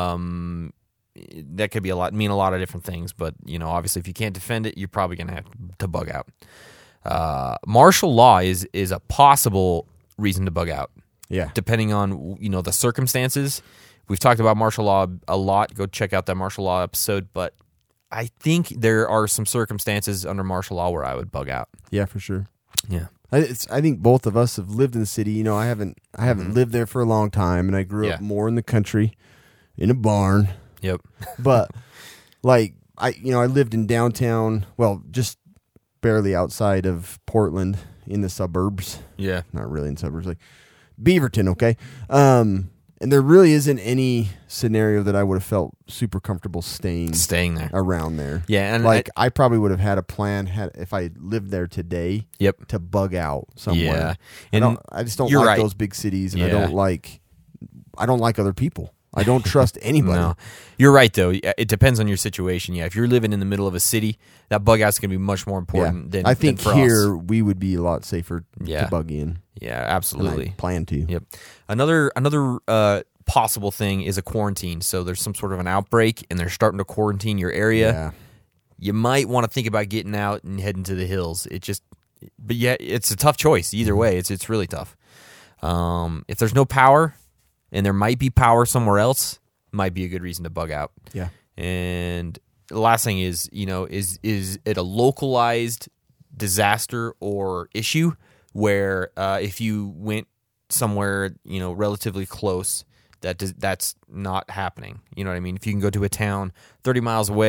that could be mean a lot of different things. But, obviously if you can't defend it, you're probably going to have to bug out. Martial law is a possible reason to bug out. Yeah. Depending on, the circumstances. We've talked about martial law a lot. Go check out that martial law episode. But I think there are some circumstances under martial law where I would bug out. Yeah, for sure. Yeah. I think both of us have lived in the city. I haven't lived there for a long time, and I grew up more in the country, in a barn. Yep. But I lived in downtown, well, just barely outside of Portland in the suburbs. Yeah. Not really in suburbs, like Beaverton, okay? And there really isn't any scenario that I would have felt super comfortable staying there. around there. Yeah, and I probably would have had a plan if I lived there today. Yep. To bug out somewhere. Yeah. And I just don't you're like right. those big cities, and Yeah. I don't like other people. I don't trust anybody. No. You're right, though. It depends on your situation. Yeah, if you're living in the middle of a city, that bug out's going to be much more important than I think than for here us. we would be a lot safer Yeah. to bug in. Yeah, And absolutely. I plan to. Yep. Another possible thing is a quarantine. So there's some sort of an outbreak, and they're starting to quarantine your area. Yeah. You might want to think about getting out and heading to the hills. But yeah, it's a tough choice either way. It's really tough. If there's no power, and there might be power somewhere else, might be a good reason to bug out. Yeah. And the last thing is it a localized disaster or issue where if you went somewhere, relatively close, that's not happening. You know what I mean? If you can go to a town 30 miles away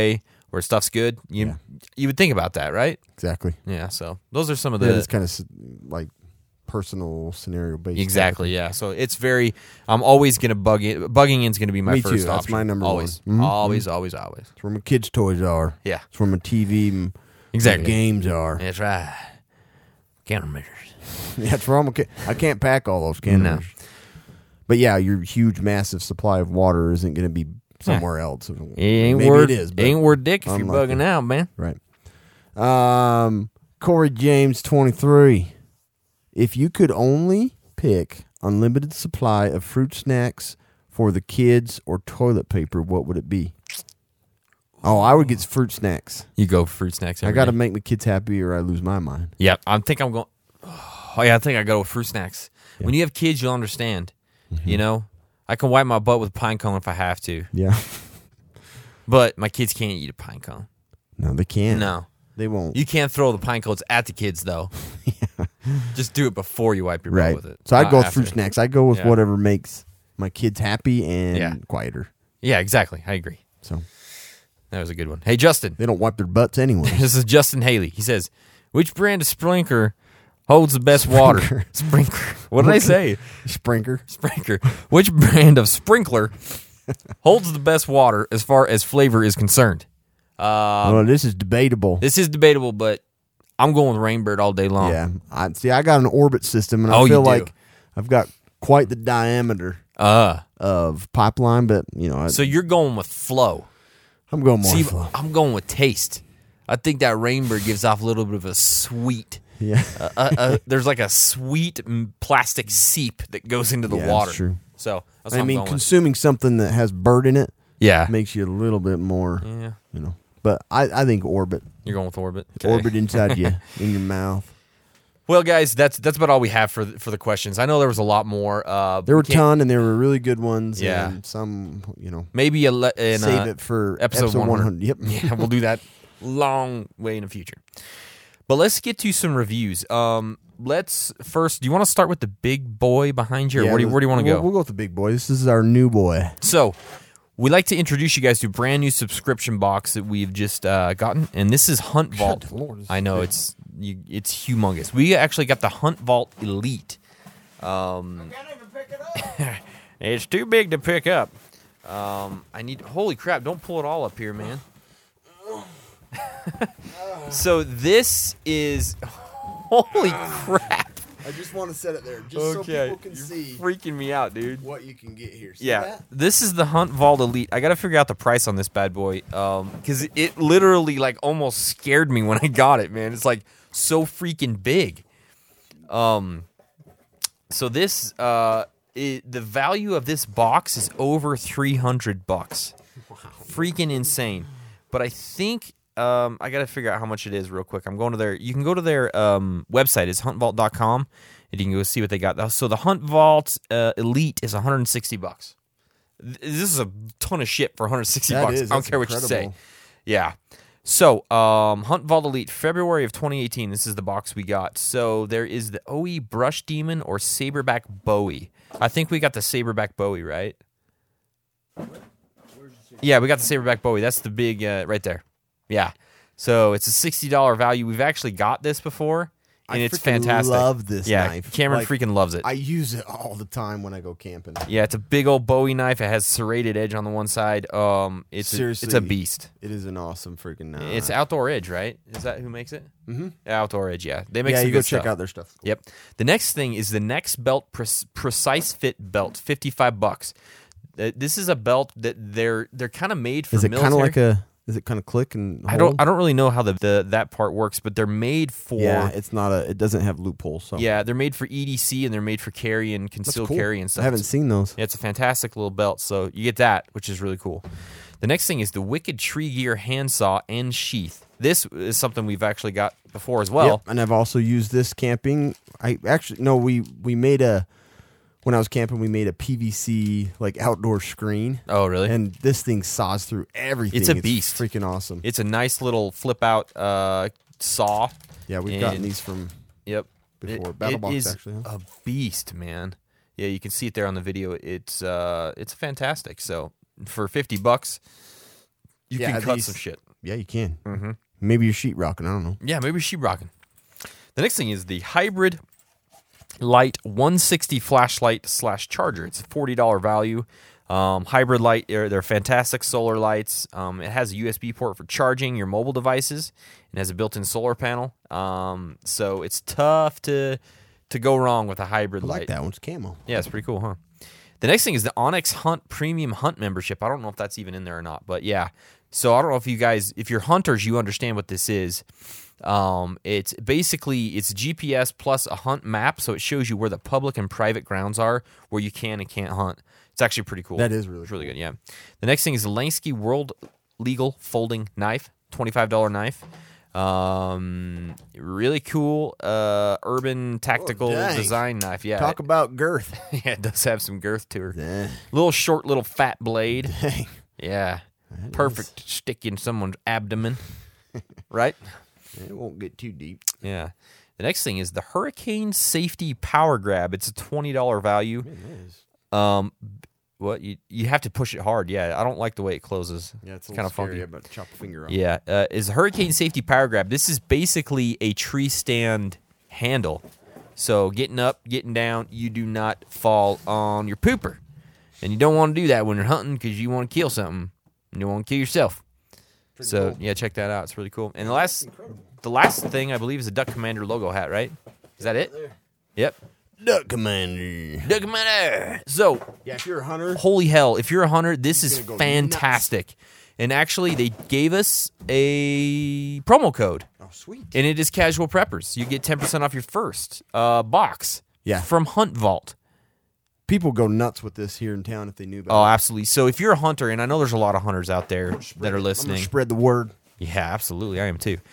where stuff's good. You would think about that, right? Exactly. Yeah. So those are some of the Yeah, it's kind of like personal scenario based. exactly. Yeah. So it's very. I'm always gonna bug in. Bugging in is gonna be my Me first too. That's option. my number always. one. Mhm. Always. Always. It's where my kids' toys are. Yeah. It's where my TV and Exactly. games are. That's right. Countermeasures. Yeah, that's where I can't pack all those cannons. But yeah, your huge, massive supply of water isn't going to be somewhere else. Maybe it is. But ain't worth dick if you're unlucky. bugging out, man. Right. Corey James, 23. If you could only pick unlimited supply of fruit snacks for the kids or toilet paper, what would it be? Oh, I would get fruit snacks. You go fruit snacks. I got to make my kids happy or I lose my mind. Yeah, I think I'm going. Oh yeah, I think I go with fruit snacks. Yeah. When you have kids, you'll understand. Mm-hmm. You know, I can wipe my butt with a pine cone if I have to. Yeah. But my kids can't eat a pine cone. No, they can't. No. They won't. You can't throw the pine cones at the kids, though. Yeah. Just do it before you wipe your butt with it. So I'd go with fruit snacks. I'd go with whatever makes my kids happy and quieter. Yeah, exactly. I agree. So that was a good one. Hey, Justin. They don't wipe their butts anyway. This is Justin Haley. He says, which brand of sprinkler holds the best water? Sprinkler. What did I say? Sprinkler. Which brand of sprinkler holds the best water as far as flavor is concerned? Well, this is debatable. This is debatable, but I'm going with Rainbird all day long. Yeah. I got an Orbit system, and I feel like I've got quite the diameter of pipeline, but, So you're going with flow. I'm going more flow. I'm going with taste. I think that Rainbird gives off a little bit of a sweet. Yeah. There's like a sweet plastic seep that goes into the water. That's true. So that's what I'm going consuming something that has bird in it makes you a little bit more, Yeah. But I think Orbit. You're going with Orbit? Okay. Orbit inside you, in your mouth. Well, guys, that's about all we have for the questions. I know there was a lot more. There were a ton, and there were really good ones. Yeah. And some, maybe save it for episode 100. Yep. Yeah, we'll do that long way in the future. But let's get to some reviews. Let's first. Do you want to start with the big boy behind you? Or where do you want to go? We'll go with the big boy. This is our new boy. So, we like to introduce you guys to a brand new subscription box that we've just gotten, and this is Hunt Vault. I know it's humongous. We actually got the Hunt Vault Elite. I can't even pick it up. It's too big to pick up. Holy crap! Don't pull it all up here, man. So this is holy crap. I just want to set it there so people can see. Freaking me out, dude. What you can get here. See that? This is the Hunt Vault Elite. I got to figure out the price on this bad boy because it literally like almost scared me when I got it, man. It's like so freaking big. So this the value of this box is over $300. Wow. Freaking insane. But I think I got to figure out how much it is real quick. I'm going to you can go to their website. It's huntvault.com, and you can go see what they got. So the Hunt Vault Elite is $160. This is a ton of shit for $160. I don't care what you say. Yeah. So Hunt Vault Elite, February of 2018. This is the box we got. So there is the OE Brush Demon or Saberback Bowie. I think we got the Saberback Bowie, right? Yeah, we got the Saberback Bowie. That's the big right there. Yeah. So it's a $60 value. We've actually got this before, and it's fantastic. I love this knife. Cameron freaking loves it. I use it all the time when I go camping. Yeah, it's a big old Bowie knife. It has serrated edge on the one side. It's a beast. It is an awesome freaking knife. It's Outdoor Edge, right? Is that who makes it? Mm-hmm. Outdoor Edge, yeah. They make some you good go check stuff. out their stuff. Yep. The next thing is the Next Belt Precise Fit Belt, $55. This is a belt that they're kind of made for military. Is it kind of like a? Is it kind of click and hold? I don't really know how that part works, but they're made for. Yeah, it's not it doesn't have loopholes. So. Yeah, they're made for EDC and they're made for carry and concealed carry and stuff. I haven't seen those. Yeah, it's a fantastic little belt, so you get that, which is really cool. The next thing is the Wicked Tree Gear handsaw and sheath. This is something we've actually got before as well. Yep, and I've also used this camping. We made when I was camping, we made a PVC like outdoor screen. Oh, really? And this thing saws through everything. It's a beast. Freaking awesome. It's a nice little flip out saw. Yeah, we've gotten these from before. BattleBox actually. A beast, man. Yeah, you can see it there on the video. It's fantastic. So for $50, you can cut some shit. Yeah, you can. Mm-hmm. Maybe you're sheetrocking. I don't know. Yeah, maybe sheetrocking. The next thing is the Hybrid Light 160 flashlight / charger. It's a $40 value. Hybrid Light, they're fantastic solar lights. It has a USB port for charging your mobile devices. It has a built-in solar panel. So it's tough to go wrong with a Hybrid I Light. like that one's camo. Yeah, it's pretty cool, huh? The next thing is the Onyx Hunt Premium Hunt membership. I don't know if that's even in there or not, but yeah. So I don't know if you guys, if you're hunters, you understand what this is. It's basically, it's GPS plus a hunt map, so it shows you where the public and private grounds are, where you can and can't hunt. It's actually pretty cool. That is really It's really good, yeah. The next thing is the Lansky World Legal Folding Knife, $25 knife. Really cool urban tactical dang. design knife. Yeah, Talk about girth. yeah, it does have some girth to her. Dang. Little short, little fat blade. Dang. Yeah, perfect to stick in someone's abdomen. Right? It won't get too deep. Yeah. The next thing is the Hurricane Safety Power Grab. It's a $20 value. What you have to push it hard. Yeah, I don't like the way it closes. Yeah, it's kind of funky. But chop a finger off. Yeah, is a Hurricane Safety Power Grab. This is basically a tree stand handle. So getting up, getting down, you do not fall on your pooper. And you don't want to do that when you're hunting because you want to kill something. And you want to kill yourself. So, yeah, check that out. It's really cool. And the last thing, I believe, is a Duck Commander logo hat, right? Is that it? Yep. Duck Commander. Duck Commander. So, Yeah, if you're a hunter, holy hell, if you're a hunter, this is gonna go fantastic. And actually, they gave us a promo code, oh sweet. and it is Casual Preppers. You get 10% off your first box Yeah. from Hunt Vault. People go nuts with this here in town if they knew about Oh, it. absolutely. So if you're a hunter, and I know there's a lot of hunters out there that are I'm listening. gonna spread the word. Yeah, absolutely. I am too.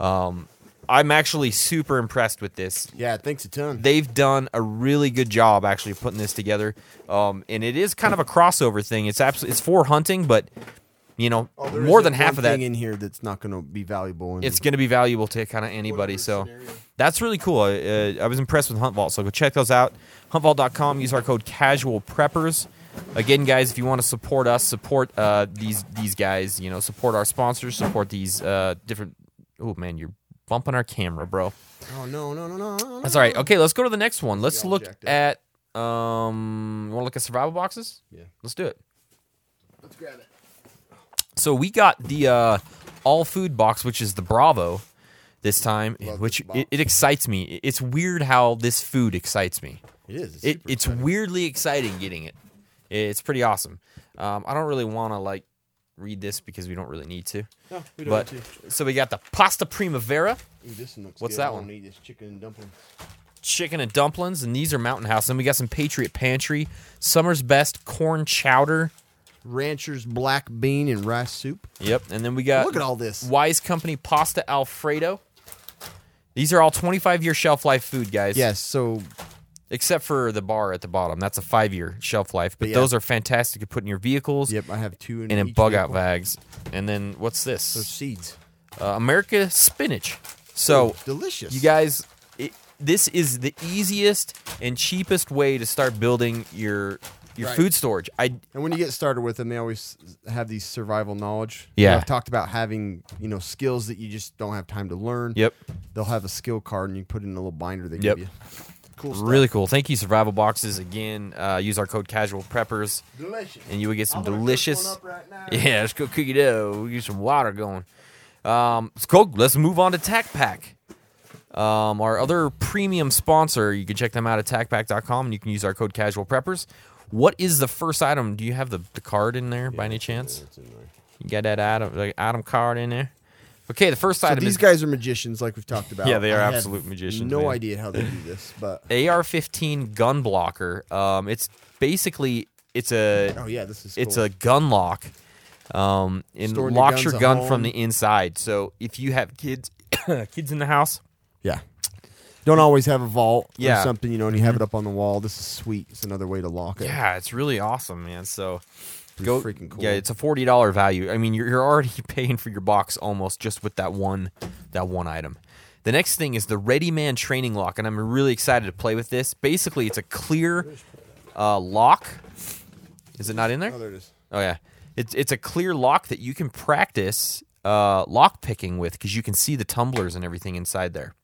I'm actually super impressed with this. Yeah, thanks a ton. They've done a really good job actually putting this together. And it is kind of a crossover thing. It's for hunting, but you know, There more isn't than half one of that, thing in here that's not going to be valuable. it's going to be valuable to kind of anybody. So that's really cool. I was impressed with Hunt Vault. So go check those out. HuntVault.com. Use our code Casual Preppers. Again, guys, if you want to support us, support these guys. You know, support our sponsors. Support these different. Oh man, you're bumping our camera, bro. Oh no. That's all right. Okay, let's go to the next one. Let's all look jacked at. You want to look at survival boxes? Yeah. Let's do it. Let's grab it. So we got the all food box, which is the Bravo this time, Love which this box. it excites me. It's weird how this food excites me. It is. It's weirdly exciting getting it. It's pretty awesome. I don't really want to like read this because we don't really need to. No, we don't But need to. so we got the Pasta Primavera, Ooh, this one looks What's good. that I one? wanna eat this chicken and dumpling. chicken and dumplings, and these are Mountain House. And we got some Patriot Pantry, Summer's Best corn chowder. Rancher's black bean and rice soup. Yep, and then we got Look at all this. Wise Company Pasta Alfredo. These are all 25-year shelf life food, guys. Yes, so Except for the bar at the bottom. That's a 5-year shelf life. But yeah. those are fantastic to put in your vehicles yep, I have two in and in each bug out vehicle. bags. And then what's Those this? seeds. America spinach. So, Ooh, delicious. you guys, this is the easiest and cheapest way to start building your Right. food storage. And when you get started with them, they always have these survival knowledge. Yeah. I've talked about having, skills that you just don't have time to learn. Yep. They'll have a skill card and you put it in a little binder they Yep. give you. Cool stuff. Really cool. Thank you, Survival Boxes. Again, use our code Casual Preppers, delicious. and you would get some I'm gonna cook delicious. one up right now. Yeah, let's go cook it up. We'll get some water going. Let's go. Let's move on to TacPack. Our other premium sponsor. You can check them out at TacPack.com, and you can use our code Casual Preppers. What is the first item? Do you have the card in there by any chance? It's in there. You got that item card in there? Okay, the first So item these is guys are magicians, like we've talked about. Yeah, they are I have absolute magicians, No man. idea how they do this, but AR-15 gun blocker. It's basically it's a oh yeah, this is. it's cool. a gun lock. And Storing your locks your guns at gun home. from the inside. So if you have kids in the house, yeah. Don't always have a vault Yeah. or something, and you have it up on the wall. This is sweet. It's another way to lock it. yeah, it's really awesome, man. So It's go freaking cool. Yeah, it's a $40 value. I mean, you're already paying for your box almost just with that one item. The next thing is the Ready Man training lock, and I'm really excited to play with this. Basically, it's a clear lock. Is it not in there? Oh, there it is. Oh yeah, it's a clear lock that you can practice lock picking with, because you can see the tumblers and everything inside there.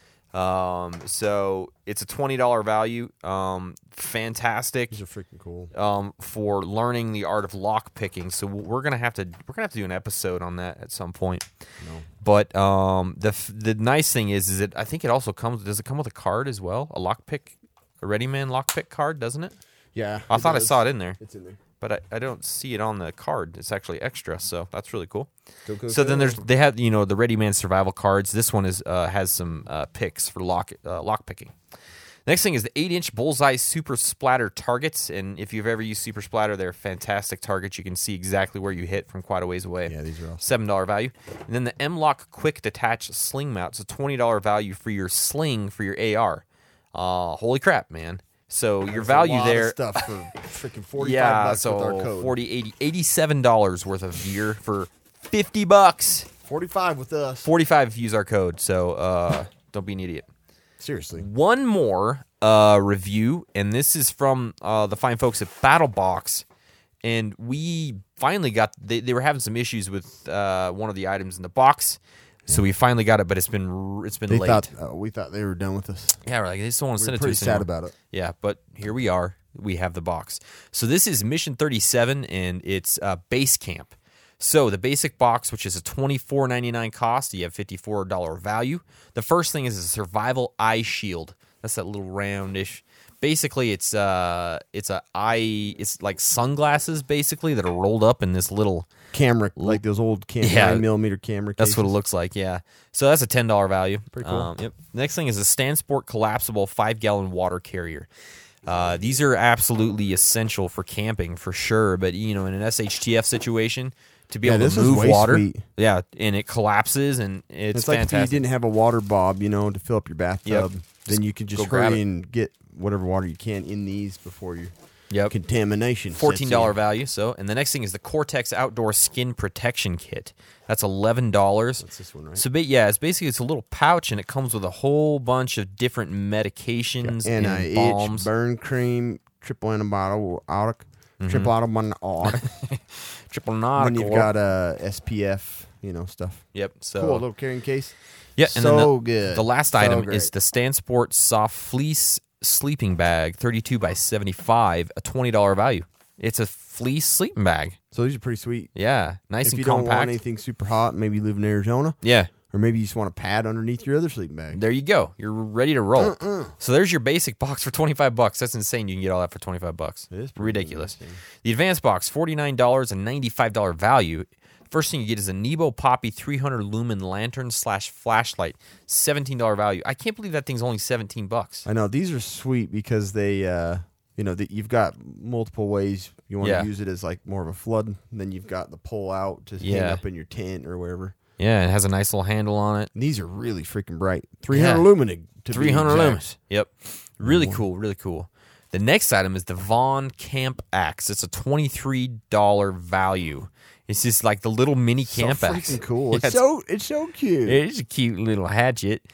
So it's a $20 value. Fantastic. These are freaking cool. For learning the art of lock picking. So we're gonna have to do an episode on that at some point. No. But the nice thing is that I think it also comes. Does it come with a card as well? A lockpick, a Readyman lockpick card, doesn't it? Yeah. I thought I saw it in there. It's in there. But I don't see it on the card. It's actually extra, so that's really cool. Go. Then they have the Readyman survival cards. This one has some picks for lock picking. Next thing is the 8-inch Bullseye Super Splatter targets, and if you've ever used Super Splatter, they're fantastic targets. You can see exactly where you hit from quite a ways away. Yeah, these are awesome. $7 value. And then the M-Lock Quick Detach Sling Mount. It's a $20 value for your sling for your AR. Holy crap, man. So your value there, stuff for freaking $45 with our code. 40, 80, $87 worth of gear for $50. 45 with us. 45 if you use our code. So don't be an idiot. Seriously. One more review, and this is from the fine folks at BattleBox, and we finally got. They were having some issues with one of the items in the box. So we finally got it, but it's been late. We thought they were done with us. Yeah, we're like, they just don't want to send it to Pretty us sad anymore. about it. Yeah, but here we are. We have the box. So this is Mission 37, and it's Base Camp. So the basic box, which is a $24.99 cost, you have $54 value. The first thing is a survival eye shield. That's that little roundish. Basically, it's like sunglasses basically that are rolled up in this little Camera, like those old 9mm camera cases. That's what it looks like, yeah. So that's a $10 value. Pretty cool. Yep. Next thing is a StanSport collapsible 5-gallon water carrier. These are absolutely essential for camping for sure, but in an SHTF situation, to be able to move water, sweet. Yeah, and it collapses and it's like fantastic. if you didn't have a water bob, to fill up your bathtub, then you could just hurry and get whatever water you can in these before your contamination. $14 value. So, and the next thing is the Cortex Outdoor Skin Protection Kit. That's $11. That's this one, right? So, it's a little pouch, and it comes with a whole bunch of different medications and balms. Itch, burn cream, triple antibiotic, triple antibiotic. Triple nautic. Then you've got SPF, stuff. Yep. So cool, a little carrying case. Yeah, and then good. The last item is the StanSport Soft Fleece Sleeping Bag, 32 by 75, a $20 value. It's a fleece sleeping bag. So these are pretty sweet. Yeah, nice and compact. If you don't want anything super hot, maybe you live in Arizona. Yeah. Or maybe you just want a pad underneath your other sleeping bag. There you go. You're ready to roll. So there's your basic box for $25. That's insane. You can get all that for $25. It is ridiculous. Insane. The advanced box, $49 and $95 value. First thing you get is a Nebo Poppy 300 lumen lantern / flashlight, $17 value. I can't believe that thing's only $17. I know these are sweet because they, you've got multiple ways you want to use it as like more of a flood. And then you've got the pull out to hang up in your tent or wherever. Yeah, it has a nice little handle on it. And these are really freaking bright. 300 lumen. 300 lumens. Yep. Really cool. Really cool. The next item is the Vaughn Camp Axe. It's a $23 value. It's just like the little mini camp axe. So freaking cool. Yeah, it's so cute. It's a cute little hatchet.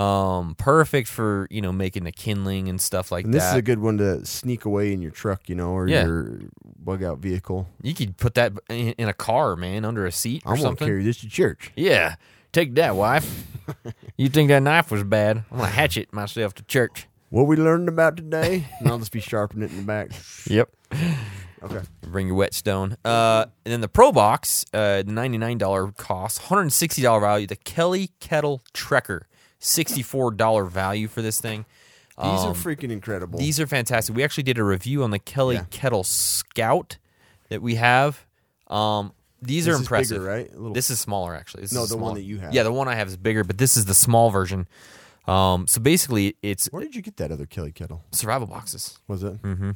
Perfect for, making a kindling and stuff like that. And this is a good one to sneak away in your truck, or your bug out vehicle. You could put that in a car, man, under a seat or something. I'm going to carry this to church. Yeah. Take that, wife. You think that knife was bad? I'm going to hatchet myself to church. What we learned about today? And I'll just be sharpening it in the back. Yep. Okay. Bring your whetstone. And then the Pro Box, the $99 cost, $160 value. The Kelly Kettle Trekker, $64 value for this thing. These are freaking incredible. These are fantastic. We actually did a review on the Kelly Kettle Scout that we have. These are impressive. Bigger, right? This is smaller, actually. This is one that you have. Yeah, the one I have is bigger, but this is the small version. So basically, it's Where did you get that other Kelly Kettle? survival boxes. Was it? Mm-hmm.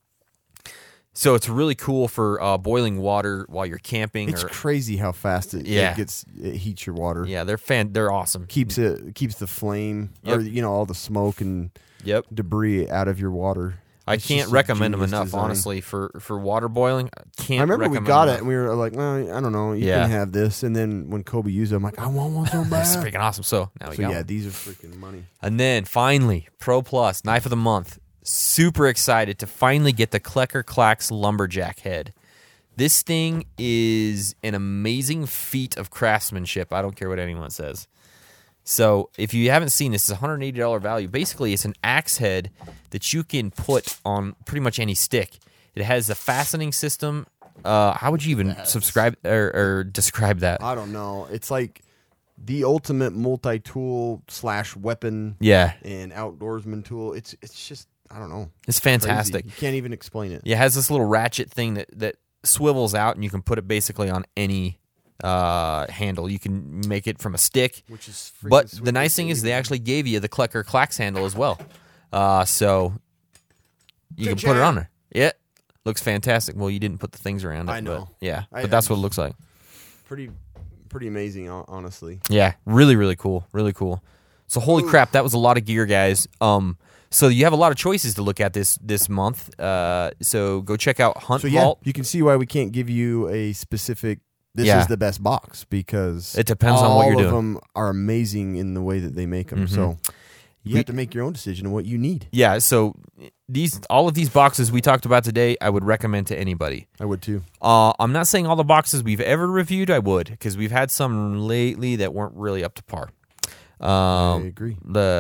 So it's really cool for boiling water while you're camping. It's crazy how fast it heats your water. Yeah, they're awesome. Keeps the flame or all the smoke and debris out of your water. I can't recommend them enough, honestly, for water boiling. I remember we got it and we were like, well, I don't know, you can have this. And then when Kobe used it, I'm like, I want one so bad. That's freaking awesome. So now we got one. These are freaking money. And then finally, Pro Plus Knife of the Month. Super excited to finally get the Klecker Klacks Lumberjack head. This thing is an amazing feat of craftsmanship. I don't care what anyone says. So if you haven't seen this, it's a $180 value. Basically, it's an axe head that you can put on pretty much any stick. It has a fastening system. How would you even subscribe or describe that? I don't know. It's like the ultimate multi-tool / weapon Yeah. and outdoorsman tool. It's just, I don't know. It's fantastic. Crazy. You can't even explain it. Yeah, it has this little ratchet thing that swivels out, and you can put it basically on any handle. You can make it from a stick. Which is freaking But sweet. the nice thing is they actually gave you the Klecker Clax handle as well. So you can put it on there. Yeah. Looks fantastic. Well, you didn't put the things around it. I know. But yeah, I- but that's what it looks like. Pretty amazing, honestly. Yeah, really, really cool. Really cool. So holy crap, that was a lot of gear, guys. So you have a lot of choices to look at this month. So go check out Hunt So yeah, Vault. you can see why we can't give you a specific. This Yeah. is the best box because It depends on what you're doing. All of them are amazing in the way that they make them. So you have to make your own decision on what you need. Yeah, so all of these boxes we talked about today, I would recommend to anybody. I would too. I'm not saying all the boxes we've ever reviewed I would, because we've had some lately that weren't really up to par. I agree.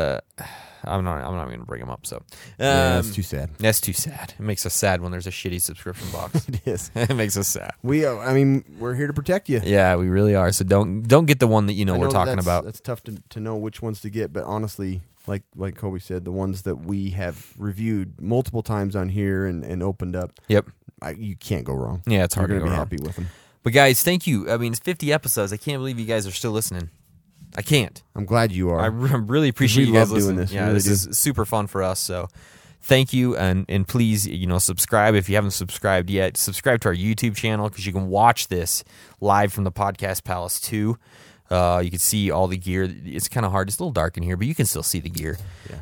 I'm not going to bring them up. So Yeah, that's too sad. That's too sad. It makes us sad when there's a shitty subscription box. It is. It makes us sad. We're here to protect you. Yeah, we really are. So don't get the one that you know I we're talking that's, about. That's tough to know which ones to get, but honestly, like Kobe said, the ones that we have reviewed multiple times on here and opened up, Yep. You can't go wrong. Yeah, it's hard You're to gonna go be wrong. happy with them. But guys, thank you. I mean, it's 50 episodes. I can't believe you guys are still listening. I can't. I'm glad you are. I really appreciate we you guys love doing listening. this. We Yeah, really this do. is super fun for us. So thank you, and please, subscribe if you haven't subscribed yet. Subscribe to our YouTube channel because you can watch this live from the Podcast Palace too. You can see all the gear. It's kind of hard. It's a little dark in here, but you can still see the gear.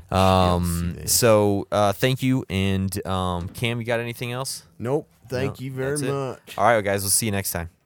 Yeah. So thank you, and Cam, you got anything else? Nope. Thank No, you very that's it. much. All right, guys. We'll see you next time.